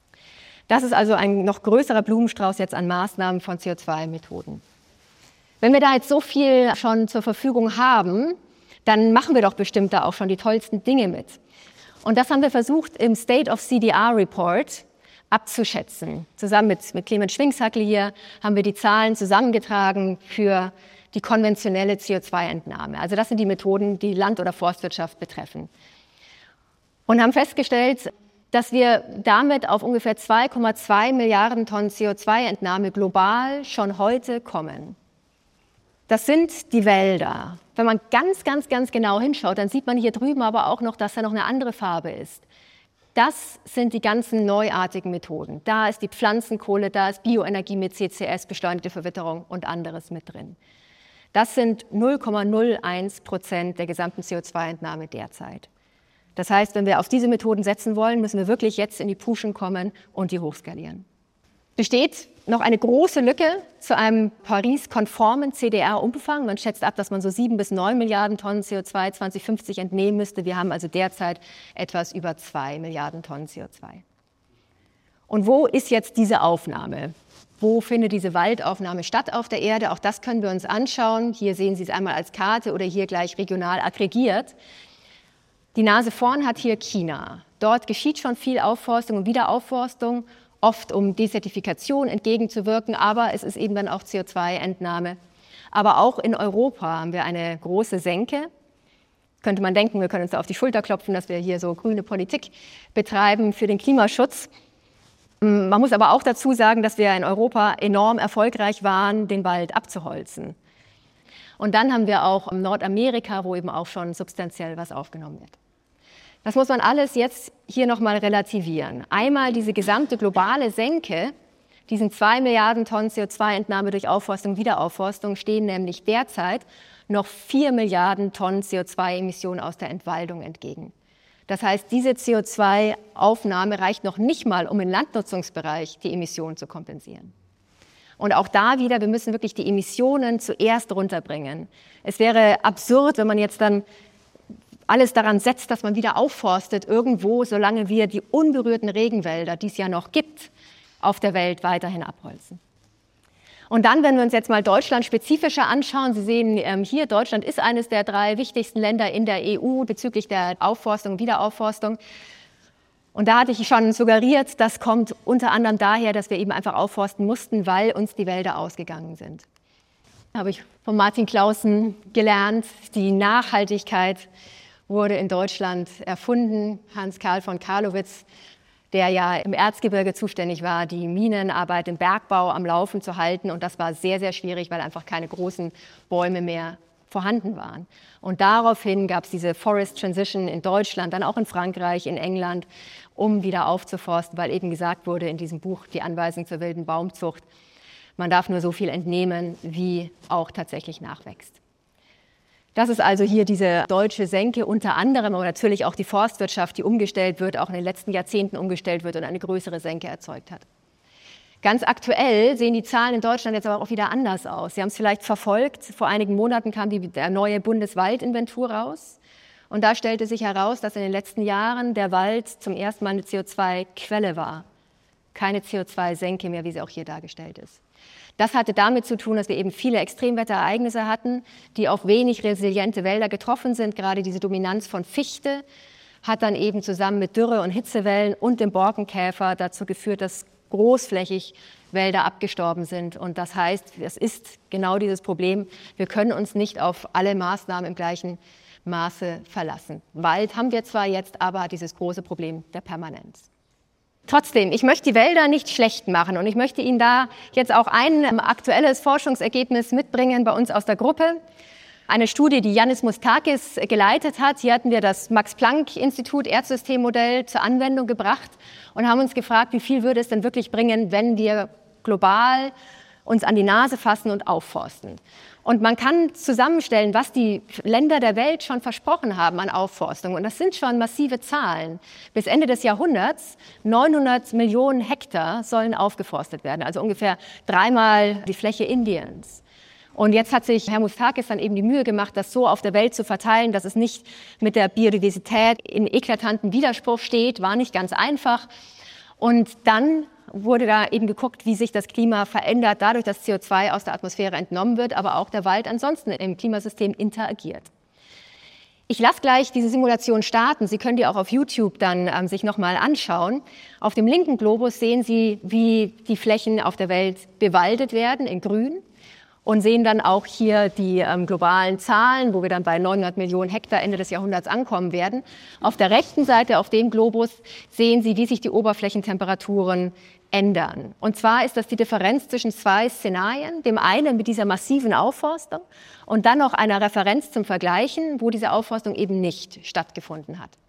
Das ist also ein noch größerer Blumenstrauß jetzt an Maßnahmen von C O zwei Methoden. Wenn wir da jetzt so viel schon zur Verfügung haben, dann machen wir doch bestimmt da auch schon die tollsten Dinge mit. Und das haben wir versucht im State of C D R Report abzuschätzen. Zusammen mit, mit Clemens Schwingshackel hier haben wir die Zahlen zusammengetragen für die konventionelle C O zwei Entnahme. Also das sind die Methoden, die Land- oder Forstwirtschaft betreffen. Und haben festgestellt, dass wir damit auf ungefähr zwei Komma zwei Milliarden Tonnen C O zwei Entnahme global schon heute kommen. Das sind die Wälder. Wenn man ganz, ganz, ganz genau hinschaut, dann sieht man hier drüben aber auch noch, dass da noch eine andere Farbe ist. Das sind die ganzen neuartigen Methoden. Da ist die Pflanzenkohle, da ist Bioenergie mit C C S, beschleunigte Verwitterung und anderes mit drin. Das sind null Komma null eins Prozent der gesamten C O zwei Entnahme derzeit. Das heißt, wenn wir auf diese Methoden setzen wollen, müssen wir wirklich jetzt in die Puschen kommen und die hochskalieren. Besteht noch eine große Lücke zu einem Paris-konformen C D R-Umfang. Man schätzt ab, dass man so sieben bis neun Milliarden Tonnen C O zwei zwanzig fünfzig entnehmen müsste. Wir haben also derzeit etwas über zwei Milliarden Tonnen C O zwei. Und wo ist jetzt diese Aufnahme? Wo findet diese Waldaufnahme statt auf der Erde? Auch das können wir uns anschauen. Hier sehen Sie es einmal als Karte oder hier gleich regional aggregiert. Die Nase vorn hat hier China. Dort geschieht schon viel Aufforstung und Wiederaufforstung, oft um Desertifikation entgegenzuwirken, aber es ist eben dann auch C O zwei Entnahme. Aber auch in Europa haben wir eine große Senke. Könnte man denken, wir können uns da auf die Schulter klopfen, dass wir hier so grüne Politik betreiben für den Klimaschutz. Man muss aber auch dazu sagen, dass wir in Europa enorm erfolgreich waren, den Wald abzuholzen. Und dann haben wir auch Nordamerika, wo eben auch schon substanziell was aufgenommen wird. Das muss man alles jetzt hier nochmal relativieren. Einmal diese gesamte globale Senke, diesen zwei Milliarden Tonnen C O zwei Entnahme durch Aufforstung, Wiederaufforstung, stehen nämlich derzeit noch vier Milliarden Tonnen C O zwei Emissionen aus der Entwaldung entgegen. Das heißt, diese C O zwei Aufnahme reicht noch nicht mal, um im Landnutzungsbereich die Emissionen zu kompensieren. Und auch da wieder, wir müssen wirklich die Emissionen zuerst runterbringen. Es wäre absurd, wenn man jetzt dann alles daran setzt, dass man wieder aufforstet irgendwo, solange wir die unberührten Regenwälder, die es ja noch gibt, auf der Welt weiterhin abholzen. Und dann, wenn wir uns jetzt mal Deutschland spezifischer anschauen, Sie sehen ähm, hier, Deutschland ist eines der drei wichtigsten Länder in der E U bezüglich der Aufforstung, Wiederaufforstung. Und da hatte ich schon suggeriert, das kommt unter anderem daher, dass wir eben einfach aufforsten mussten, weil uns die Wälder ausgegangen sind. Da habe ich von Martin Clausen gelernt, die Nachhaltigkeit wurde in Deutschland erfunden. Hans Karl von Carlowitz, der ja im Erzgebirge zuständig war, die Minenarbeit im Bergbau am Laufen zu halten. Und das war sehr, sehr schwierig, weil einfach keine großen Bäume mehr vorhanden waren. Und daraufhin gab es diese Forest Transition in Deutschland, dann auch in Frankreich, in England, um wieder aufzuforsten, weil eben gesagt wurde in diesem Buch, die Anweisung zur wilden Baumzucht, man darf nur so viel entnehmen, wie auch tatsächlich nachwächst. Das ist also hier diese deutsche Senke, unter anderem, aber natürlich auch die Forstwirtschaft, die umgestellt wird, auch in den letzten Jahrzehnten umgestellt wird und eine größere Senke erzeugt hat. Ganz aktuell sehen die Zahlen in Deutschland jetzt aber auch wieder anders aus. Sie haben es vielleicht verfolgt. Vor einigen Monaten kam die der neue Bundeswaldinventur raus. Und da stellte sich heraus, dass in den letzten Jahren der Wald zum ersten Mal eine C O zwei Quelle war. Keine C O zwei Senke mehr, wie sie auch hier dargestellt ist. Das hatte damit zu tun, dass wir eben viele Extremwetterereignisse hatten, die auf wenig resiliente Wälder getroffen sind. Gerade diese Dominanz von Fichte hat dann eben zusammen mit Dürre- und Hitzewellen und dem Borkenkäfer dazu geführt, dass großflächig Wälder abgestorben sind. Und das heißt, es ist genau dieses Problem, wir können uns nicht auf alle Maßnahmen im gleichen Maße verlassen. Wald haben wir zwar jetzt, aber hat dieses große Problem der Permanenz. Trotzdem, ich möchte die Wälder nicht schlecht machen und ich möchte Ihnen da jetzt auch ein aktuelles Forschungsergebnis mitbringen bei uns aus der Gruppe. Eine Studie, die Yannis Moustakis geleitet hat. Hier hatten wir das Max-Planck-Institut Erdsystemmodell zur Anwendung gebracht und haben uns gefragt, wie viel würde es denn wirklich bringen, wenn wir global uns an die Nase fassen und aufforsten. Und man kann zusammenstellen, was die Länder der Welt schon versprochen haben an Aufforstung. Und das sind schon massive Zahlen. Bis Ende des Jahrhunderts neunhundert Millionen Hektar sollen aufgeforstet werden, also ungefähr dreimal die Fläche Indiens. Und jetzt hat sich Herr Moustakis dann eben die Mühe gemacht, das so auf der Welt zu verteilen, dass es nicht mit der Biodiversität in eklatanten Widerspruch steht, war nicht ganz einfach. Und dann wurde da eben geguckt, wie sich das Klima verändert, dadurch, dass C O zwei aus der Atmosphäre entnommen wird, aber auch der Wald ansonsten im Klimasystem interagiert. Ich lasse gleich diese Simulation starten. Sie können die auch auf YouTube dann ähm, sich nochmal anschauen. Auf dem linken Globus sehen Sie, wie die Flächen auf der Welt bewaldet werden in grün. Und sehen dann auch hier die ähm, globalen Zahlen, wo wir dann bei neunhundert Millionen Hektar Ende des Jahrhunderts ankommen werden. Auf der rechten Seite, auf dem Globus, sehen Sie, wie sich die Oberflächentemperaturen ändern. Und zwar ist das die Differenz zwischen zwei Szenarien, dem einen mit dieser massiven Aufforstung und dann noch einer Referenz zum Vergleichen, wo diese Aufforstung eben nicht stattgefunden hat.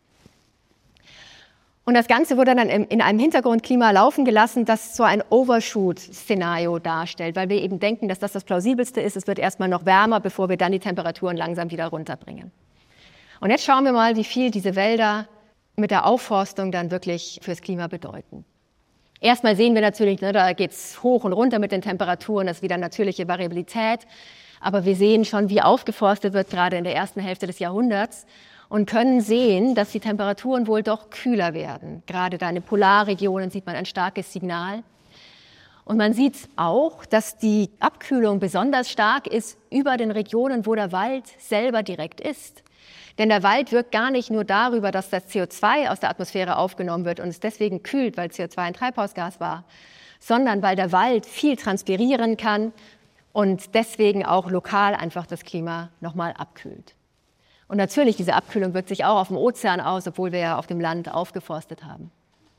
Und das Ganze wurde dann in einem Hintergrundklima laufen gelassen, das so ein Overshoot-Szenario darstellt, weil wir eben denken, dass das das Plausibelste ist. Es wird erstmal noch wärmer, bevor wir dann die Temperaturen langsam wieder runterbringen. Und jetzt schauen wir mal, wie viel diese Wälder mit der Aufforstung dann wirklich fürs Klima bedeuten. Erstmal sehen wir natürlich, ne, da geht es hoch und runter mit den Temperaturen, das ist wieder natürliche Variabilität. Aber wir sehen schon, wie aufgeforstet wird, gerade in der ersten Hälfte des Jahrhunderts. Und können sehen, dass die Temperaturen wohl doch kühler werden. Gerade da in den Polarregionen sieht man ein starkes Signal. Und man sieht auch, dass die Abkühlung besonders stark ist über den Regionen, wo der Wald selber direkt ist. Denn der Wald wirkt gar nicht nur darüber, dass das C O zwei aus der Atmosphäre aufgenommen wird und es deswegen kühlt, weil C O zwei ein Treibhausgas war, sondern weil der Wald viel transpirieren kann und deswegen auch lokal einfach das Klima nochmal abkühlt. Und natürlich, diese Abkühlung wirkt sich auch auf dem Ozean aus, obwohl wir ja auf dem Land aufgeforstet haben.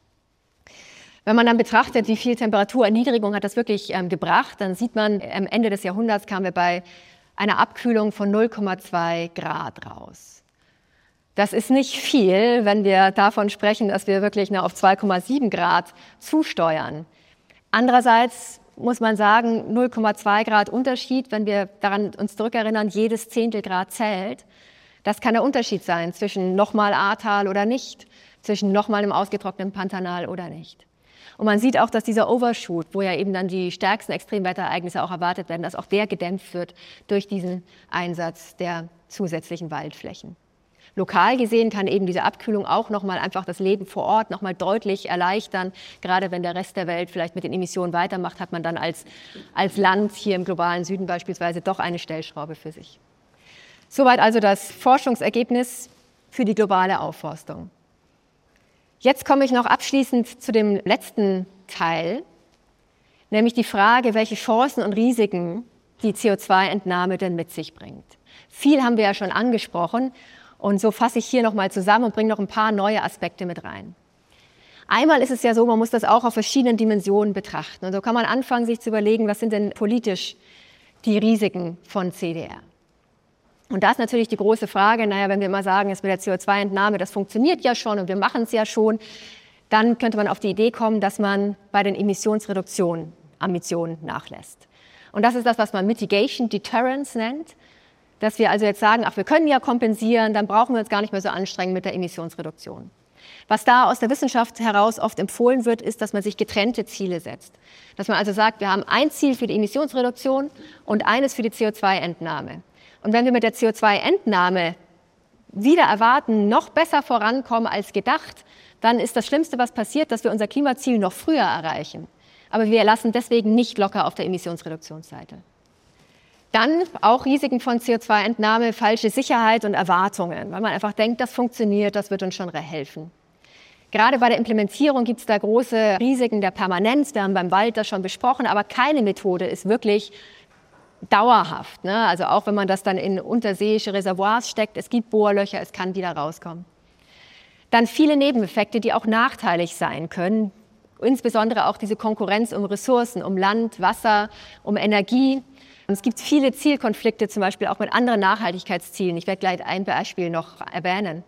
Wenn man dann betrachtet, wie viel Temperaturerniedrigung hat das wirklich ähm, gebracht, dann sieht man, am Ende des Jahrhunderts kamen wir bei einer Abkühlung von null Komma zwei Grad raus. Das ist nicht viel, wenn wir davon sprechen, dass wir wirklich auf zwei Komma sieben Grad zusteuern. Andererseits muss man sagen, null Komma zwei Grad Unterschied, wenn wir daran uns zurückerinnern, jedes Zehntel Grad zählt. Das kann der Unterschied sein zwischen nochmal Ahrtal oder nicht, zwischen nochmal einem ausgetrockneten Pantanal oder nicht. Und man sieht auch, dass dieser Overshoot, wo ja eben dann die stärksten Extremwetterereignisse auch erwartet werden, dass auch der gedämpft wird durch diesen Einsatz der zusätzlichen Waldflächen. Lokal gesehen kann eben diese Abkühlung auch nochmal einfach das Leben vor Ort nochmal deutlich erleichtern. Gerade wenn der Rest der Welt vielleicht mit den Emissionen weitermacht, hat man dann als, als Land hier im globalen Süden beispielsweise doch eine Stellschraube für sich. Soweit also das Forschungsergebnis für die globale Aufforstung. Jetzt komme ich noch abschließend zu dem letzten Teil, nämlich die Frage, welche Chancen und Risiken die C O zwei Entnahme denn mit sich bringt. Viel haben wir ja schon angesprochen und so fasse ich hier nochmal zusammen und bringe noch ein paar neue Aspekte mit rein. Einmal ist es ja so, man muss das auch auf verschiedenen Dimensionen betrachten. Und so kann man anfangen, sich zu überlegen, was sind denn politisch die Risiken von C D R? Und da ist natürlich die große Frage, naja, wenn wir immer sagen, jetzt mit der C O zwei Entnahme, das funktioniert ja schon und wir machen es ja schon, dann könnte man auf die Idee kommen, dass man bei den Emissionsreduktionen Ambitionen nachlässt. Und das ist das, was man Mitigation Deterrence nennt, dass wir also jetzt sagen, ach, wir können ja kompensieren, dann brauchen wir uns gar nicht mehr so anstrengen mit der Emissionsreduktion. Was da aus der Wissenschaft heraus oft empfohlen wird, ist, dass man sich getrennte Ziele setzt. Dass man also sagt, wir haben ein Ziel für die Emissionsreduktion und eines für die C O zwei Entnahme. Und wenn wir mit der C O zwei Entnahme wieder erwarten, noch besser vorankommen als gedacht, dann ist das Schlimmste, was passiert, dass wir unser Klimaziel noch früher erreichen. Aber wir lassen deswegen nicht locker auf der Emissionsreduktionsseite. Dann auch Risiken von C O zwei Entnahme, falsche Sicherheit und Erwartungen, weil man einfach denkt, das funktioniert, das wird uns schon helfen. Gerade bei der Implementierung gibt es da große Risiken der Permanenz. Wir haben beim Wald das schon besprochen, aber keine Methode ist wirklich dauerhaft. Ne? Also auch wenn man das dann in unterseeische Reservoirs steckt, es gibt Bohrlöcher, es kann wieder rauskommen. Dann viele Nebeneffekte, die auch nachteilig sein können. Insbesondere auch diese Konkurrenz um Ressourcen, um Land, Wasser, um Energie. Es gibt viele Zielkonflikte, zum Beispiel auch mit anderen Nachhaltigkeitszielen. Ich werde gleich ein Beispiel noch erwähnen.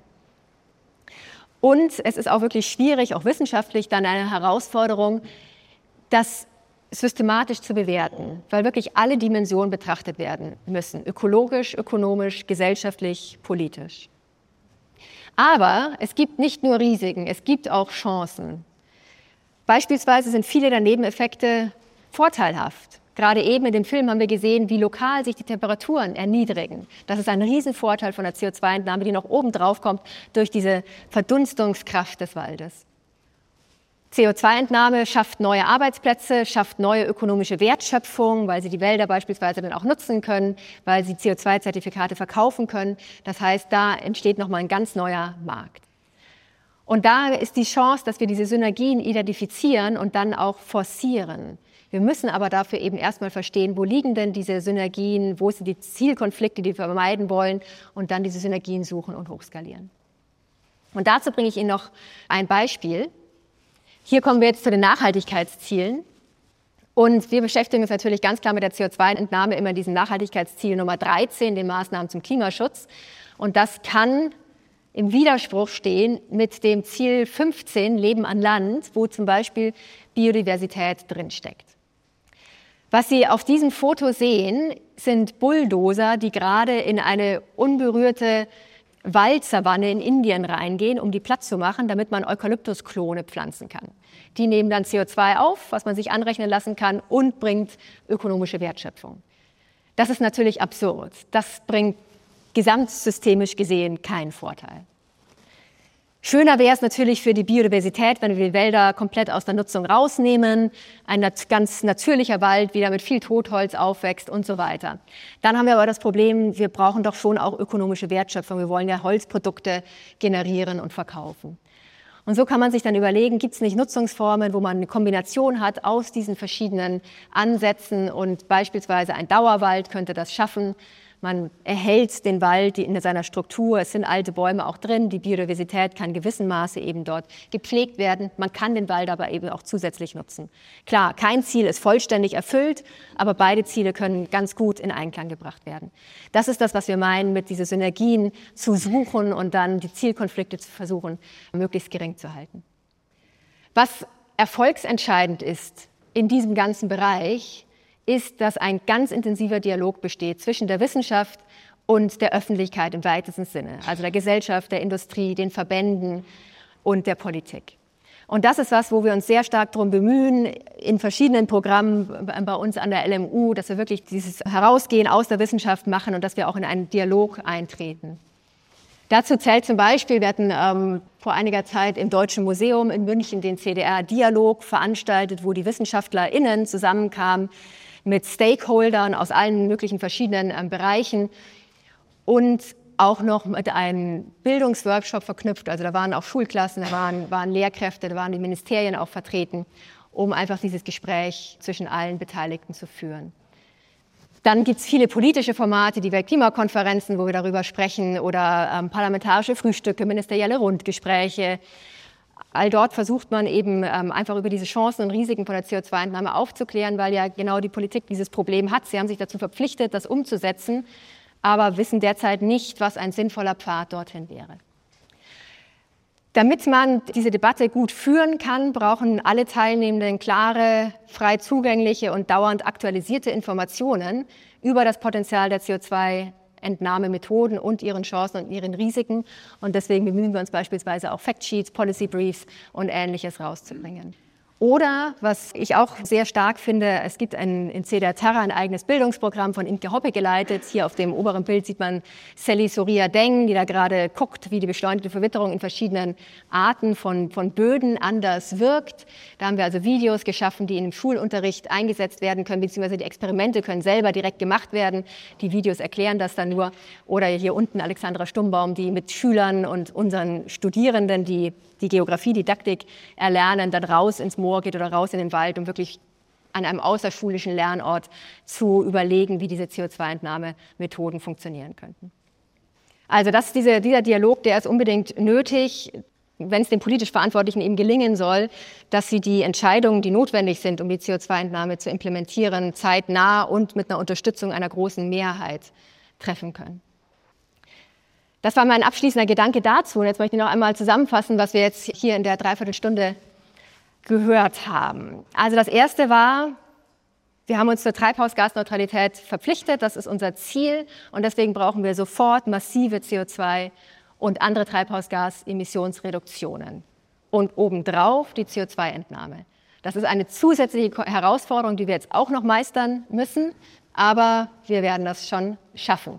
Und es ist auch wirklich schwierig, auch wissenschaftlich dann eine Herausforderung, das systematisch zu bewerten, weil wirklich alle Dimensionen betrachtet werden müssen. Ökologisch, ökonomisch, gesellschaftlich, politisch. Aber es gibt nicht nur Risiken, es gibt auch Chancen. Beispielsweise sind viele der Nebeneffekte vorteilhaft. Gerade eben in dem Film haben wir gesehen, wie lokal sich die Temperaturen erniedrigen. Das ist ein Riesenvorteil von der C O zwei Entnahme, die noch oben drauf kommt durch diese Verdunstungskraft des Waldes. C O zwei Entnahme schafft neue Arbeitsplätze, schafft neue ökonomische Wertschöpfung, weil sie die Wälder beispielsweise dann auch nutzen können, weil sie C O zwei Zertifikate verkaufen können. Das heißt, da entsteht nochmal ein ganz neuer Markt. Und da ist die Chance, dass wir diese Synergien identifizieren und dann auch forcieren. Wir müssen aber dafür eben erstmal verstehen, wo liegen denn diese Synergien, wo sind die Zielkonflikte, die wir vermeiden wollen und dann diese Synergien suchen und hochskalieren. Und dazu bringe ich Ihnen noch ein Beispiel. Hier kommen wir jetzt zu den Nachhaltigkeitszielen. Und wir beschäftigen uns natürlich ganz klar mit der C O zwei Entnahme immer in diesem Nachhaltigkeitsziel Nummer dreizehn, den Maßnahmen zum Klimaschutz. Und das kann im Widerspruch stehen mit dem Ziel fünfzehn, Leben an Land, wo zum Beispiel Biodiversität drinsteckt. Was Sie auf diesem Foto sehen, sind Bulldozer, die gerade in eine unberührte Waldsavanne in Indien reingehen, um die Platz zu machen, damit man Eukalyptusklone pflanzen kann. Die nehmen dann C O zwei auf, was man sich anrechnen lassen kann und bringt ökonomische Wertschöpfung. Das ist natürlich absurd. Das bringt gesamtsystemisch gesehen keinen Vorteil. Schöner wäre es natürlich für die Biodiversität, wenn wir die Wälder komplett aus der Nutzung rausnehmen, ein nat- ganz natürlicher Wald wieder mit viel Totholz aufwächst und so weiter. Dann haben wir aber das Problem, wir brauchen doch schon auch ökonomische Wertschöpfung. Wir wollen ja Holzprodukte generieren und verkaufen. Und so kann man sich dann überlegen, gibt es nicht Nutzungsformen, wo man eine Kombination hat aus diesen verschiedenen Ansätzen und beispielsweise ein Dauerwald könnte das schaffen. Man erhält den Wald in seiner Struktur, es sind alte Bäume auch drin, die Biodiversität kann in gewissem Maße eben dort gepflegt werden. Man kann den Wald aber eben auch zusätzlich nutzen. Klar, kein Ziel ist vollständig erfüllt, aber beide Ziele können ganz gut in Einklang gebracht werden. Das ist das, was wir meinen, mit diesen Synergien zu suchen und dann die Zielkonflikte zu versuchen, möglichst gering zu halten. Was erfolgsentscheidend ist in diesem ganzen Bereich, ist, dass ein ganz intensiver Dialog besteht zwischen der Wissenschaft und der Öffentlichkeit im weitesten Sinne, also der Gesellschaft, der Industrie, den Verbänden und der Politik. Und das ist was, wo wir uns sehr stark darum bemühen, in verschiedenen Programmen bei uns an der L M U, dass wir wirklich dieses Herausgehen aus der Wissenschaft machen und dass wir auch in einen Dialog eintreten. Dazu zählt zum Beispiel, wir hatten ähm, vor einiger Zeit im Deutschen Museum in München den C D R-Dialog veranstaltet, wo die WissenschaftlerInnen zusammenkamen mit Stakeholdern aus allen möglichen verschiedenen ähm, Bereichen und auch noch mit einem Bildungsworkshop verknüpft. Also da waren auch Schulklassen, da waren, waren Lehrkräfte, da waren die Ministerien auch vertreten, um einfach dieses Gespräch zwischen allen Beteiligten zu führen. Dann gibt es viele politische Formate, die Weltklimakonferenzen, wo wir darüber sprechen, oder ähm, parlamentarische Frühstücke, ministerielle Rundgespräche. All dort versucht man eben ähm, einfach über diese Chancen und Risiken von der C O zwei Entnahme aufzuklären, weil ja genau die Politik dieses Problem hat. Sie haben sich dazu verpflichtet, das umzusetzen, aber wissen derzeit nicht, was ein sinnvoller Pfad dorthin wäre. Damit man diese Debatte gut führen kann, brauchen alle Teilnehmenden klare, frei zugängliche und dauernd aktualisierte Informationen über das Potenzial der C O zwei Entnahmemethoden und ihren Chancen und ihren Risiken. Und deswegen bemühen wir uns beispielsweise auch Factsheets, Policy Briefs und Ähnliches rauszubringen. Oder, was ich auch sehr stark finde, es gibt ein, in C D R Terra ein eigenes Bildungsprogramm von Imke Hoppe geleitet. Hier auf dem oberen Bild sieht man Sally Soria Deng, die da gerade guckt, wie die beschleunigte Verwitterung in verschiedenen Arten von, von Böden anders wirkt. Da haben wir also Videos geschaffen, die im Schulunterricht eingesetzt werden können, beziehungsweise die Experimente können selber direkt gemacht werden. Die Videos erklären das dann nur. Oder hier unten Alexandra Stumbaum, die mit Schülern und unseren Studierenden, die die Geografiedidaktik erlernen, dann raus ins Moor geht oder raus in den Wald, um wirklich an einem außerschulischen Lernort zu überlegen, wie diese C O zwei Entnahmemethoden funktionieren könnten. Also das, diese, dieser Dialog, der ist unbedingt nötig, wenn es den politisch Verantwortlichen eben gelingen soll, dass sie die Entscheidungen, die notwendig sind, um die C O zwei Entnahme zu implementieren, zeitnah und mit einer Unterstützung einer großen Mehrheit treffen können. Das war mein abschließender Gedanke dazu. Und jetzt möchte ich noch einmal zusammenfassen, was wir jetzt hier in der Dreiviertelstunde gehört haben. Also das Erste war, wir haben uns zur Treibhausgasneutralität verpflichtet. Das ist unser Ziel. Und deswegen brauchen wir sofort massive C O zwei und andere Treibhausgasemissionsreduktionen. Und obendrauf die C O zwei Entnahme. Das ist eine zusätzliche Herausforderung, die wir jetzt auch noch meistern müssen. Aber wir werden das schon schaffen.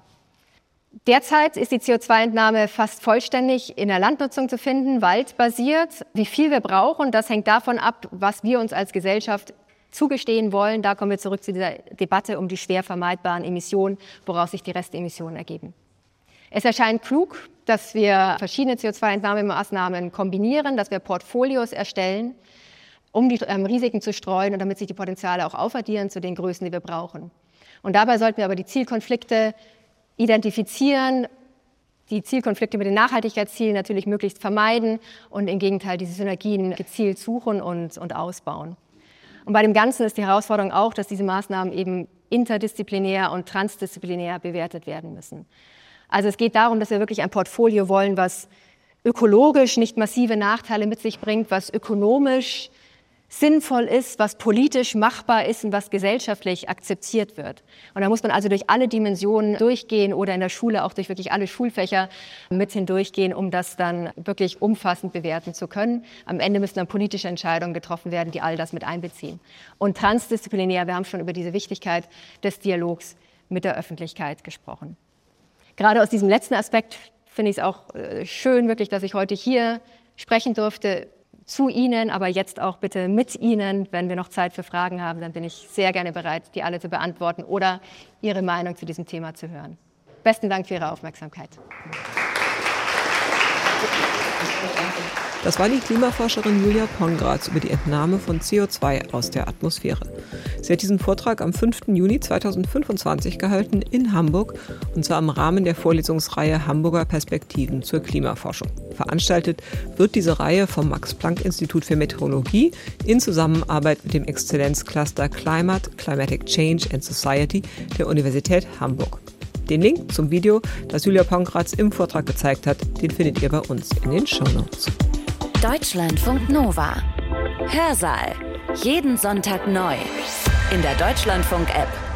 Derzeit ist die C O zwei Entnahme fast vollständig in der Landnutzung zu finden, waldbasiert. Wie viel wir brauchen, das hängt davon ab, was wir uns als Gesellschaft zugestehen wollen. Da kommen wir zurück zu dieser Debatte um die schwer vermeidbaren Emissionen, woraus sich die Restemissionen ergeben. Es erscheint klug, dass wir verschiedene C O zwei Entnahmemaßnahmen kombinieren, dass wir Portfolios erstellen, um die ähm, Risiken zu streuen und damit sich die Potenziale auch aufaddieren zu den Größen, die wir brauchen. Und dabei sollten wir aber die Zielkonflikte identifizieren, die Zielkonflikte mit den Nachhaltigkeitszielen natürlich möglichst vermeiden und im Gegenteil diese Synergien gezielt suchen und, und ausbauen. Und bei dem Ganzen ist die Herausforderung auch, dass diese Maßnahmen eben interdisziplinär und transdisziplinär bewertet werden müssen. Also es geht darum, dass wir wirklich ein Portfolio wollen, was ökologisch nicht massive Nachteile mit sich bringt, was ökonomisch sinnvoll ist, was politisch machbar ist und was gesellschaftlich akzeptiert wird. Und da muss man also durch alle Dimensionen durchgehen oder in der Schule auch durch wirklich alle Schulfächer mit hindurchgehen, um das dann wirklich umfassend bewerten zu können. Am Ende müssen dann politische Entscheidungen getroffen werden, die all das mit einbeziehen. Und transdisziplinär, wir haben schon über diese Wichtigkeit des Dialogs mit der Öffentlichkeit gesprochen. Gerade aus diesem letzten Aspekt finde ich es auch schön, wirklich, dass ich heute hier sprechen durfte, zu Ihnen, aber jetzt auch bitte mit Ihnen. Wenn wir noch Zeit für Fragen haben, dann bin ich sehr gerne bereit, die alle zu beantworten oder Ihre Meinung zu diesem Thema zu hören. Besten Dank für Ihre Aufmerksamkeit.
Das war die Klimaforscherin Julia Pongratz über die Entnahme von C O zwei aus der Atmosphäre. Sie hat diesen Vortrag am fünften Juni zweitausendfünfundzwanzig gehalten in Hamburg, und zwar im Rahmen der Vorlesungsreihe Hamburger Perspektiven zur Klimaforschung. Veranstaltet wird diese Reihe vom Max-Planck-Institut für Meteorologie in Zusammenarbeit mit dem Exzellenzcluster Climate, Climatic Change and Society der Universität Hamburg. Den Link zum Video, das Julia Pongratz im Vortrag gezeigt hat, den findet ihr bei uns in den Shownotes.
Deutschlandfunk Nova. Hörsaal. Jeden Sonntag neu. In der Deutschlandfunk-App.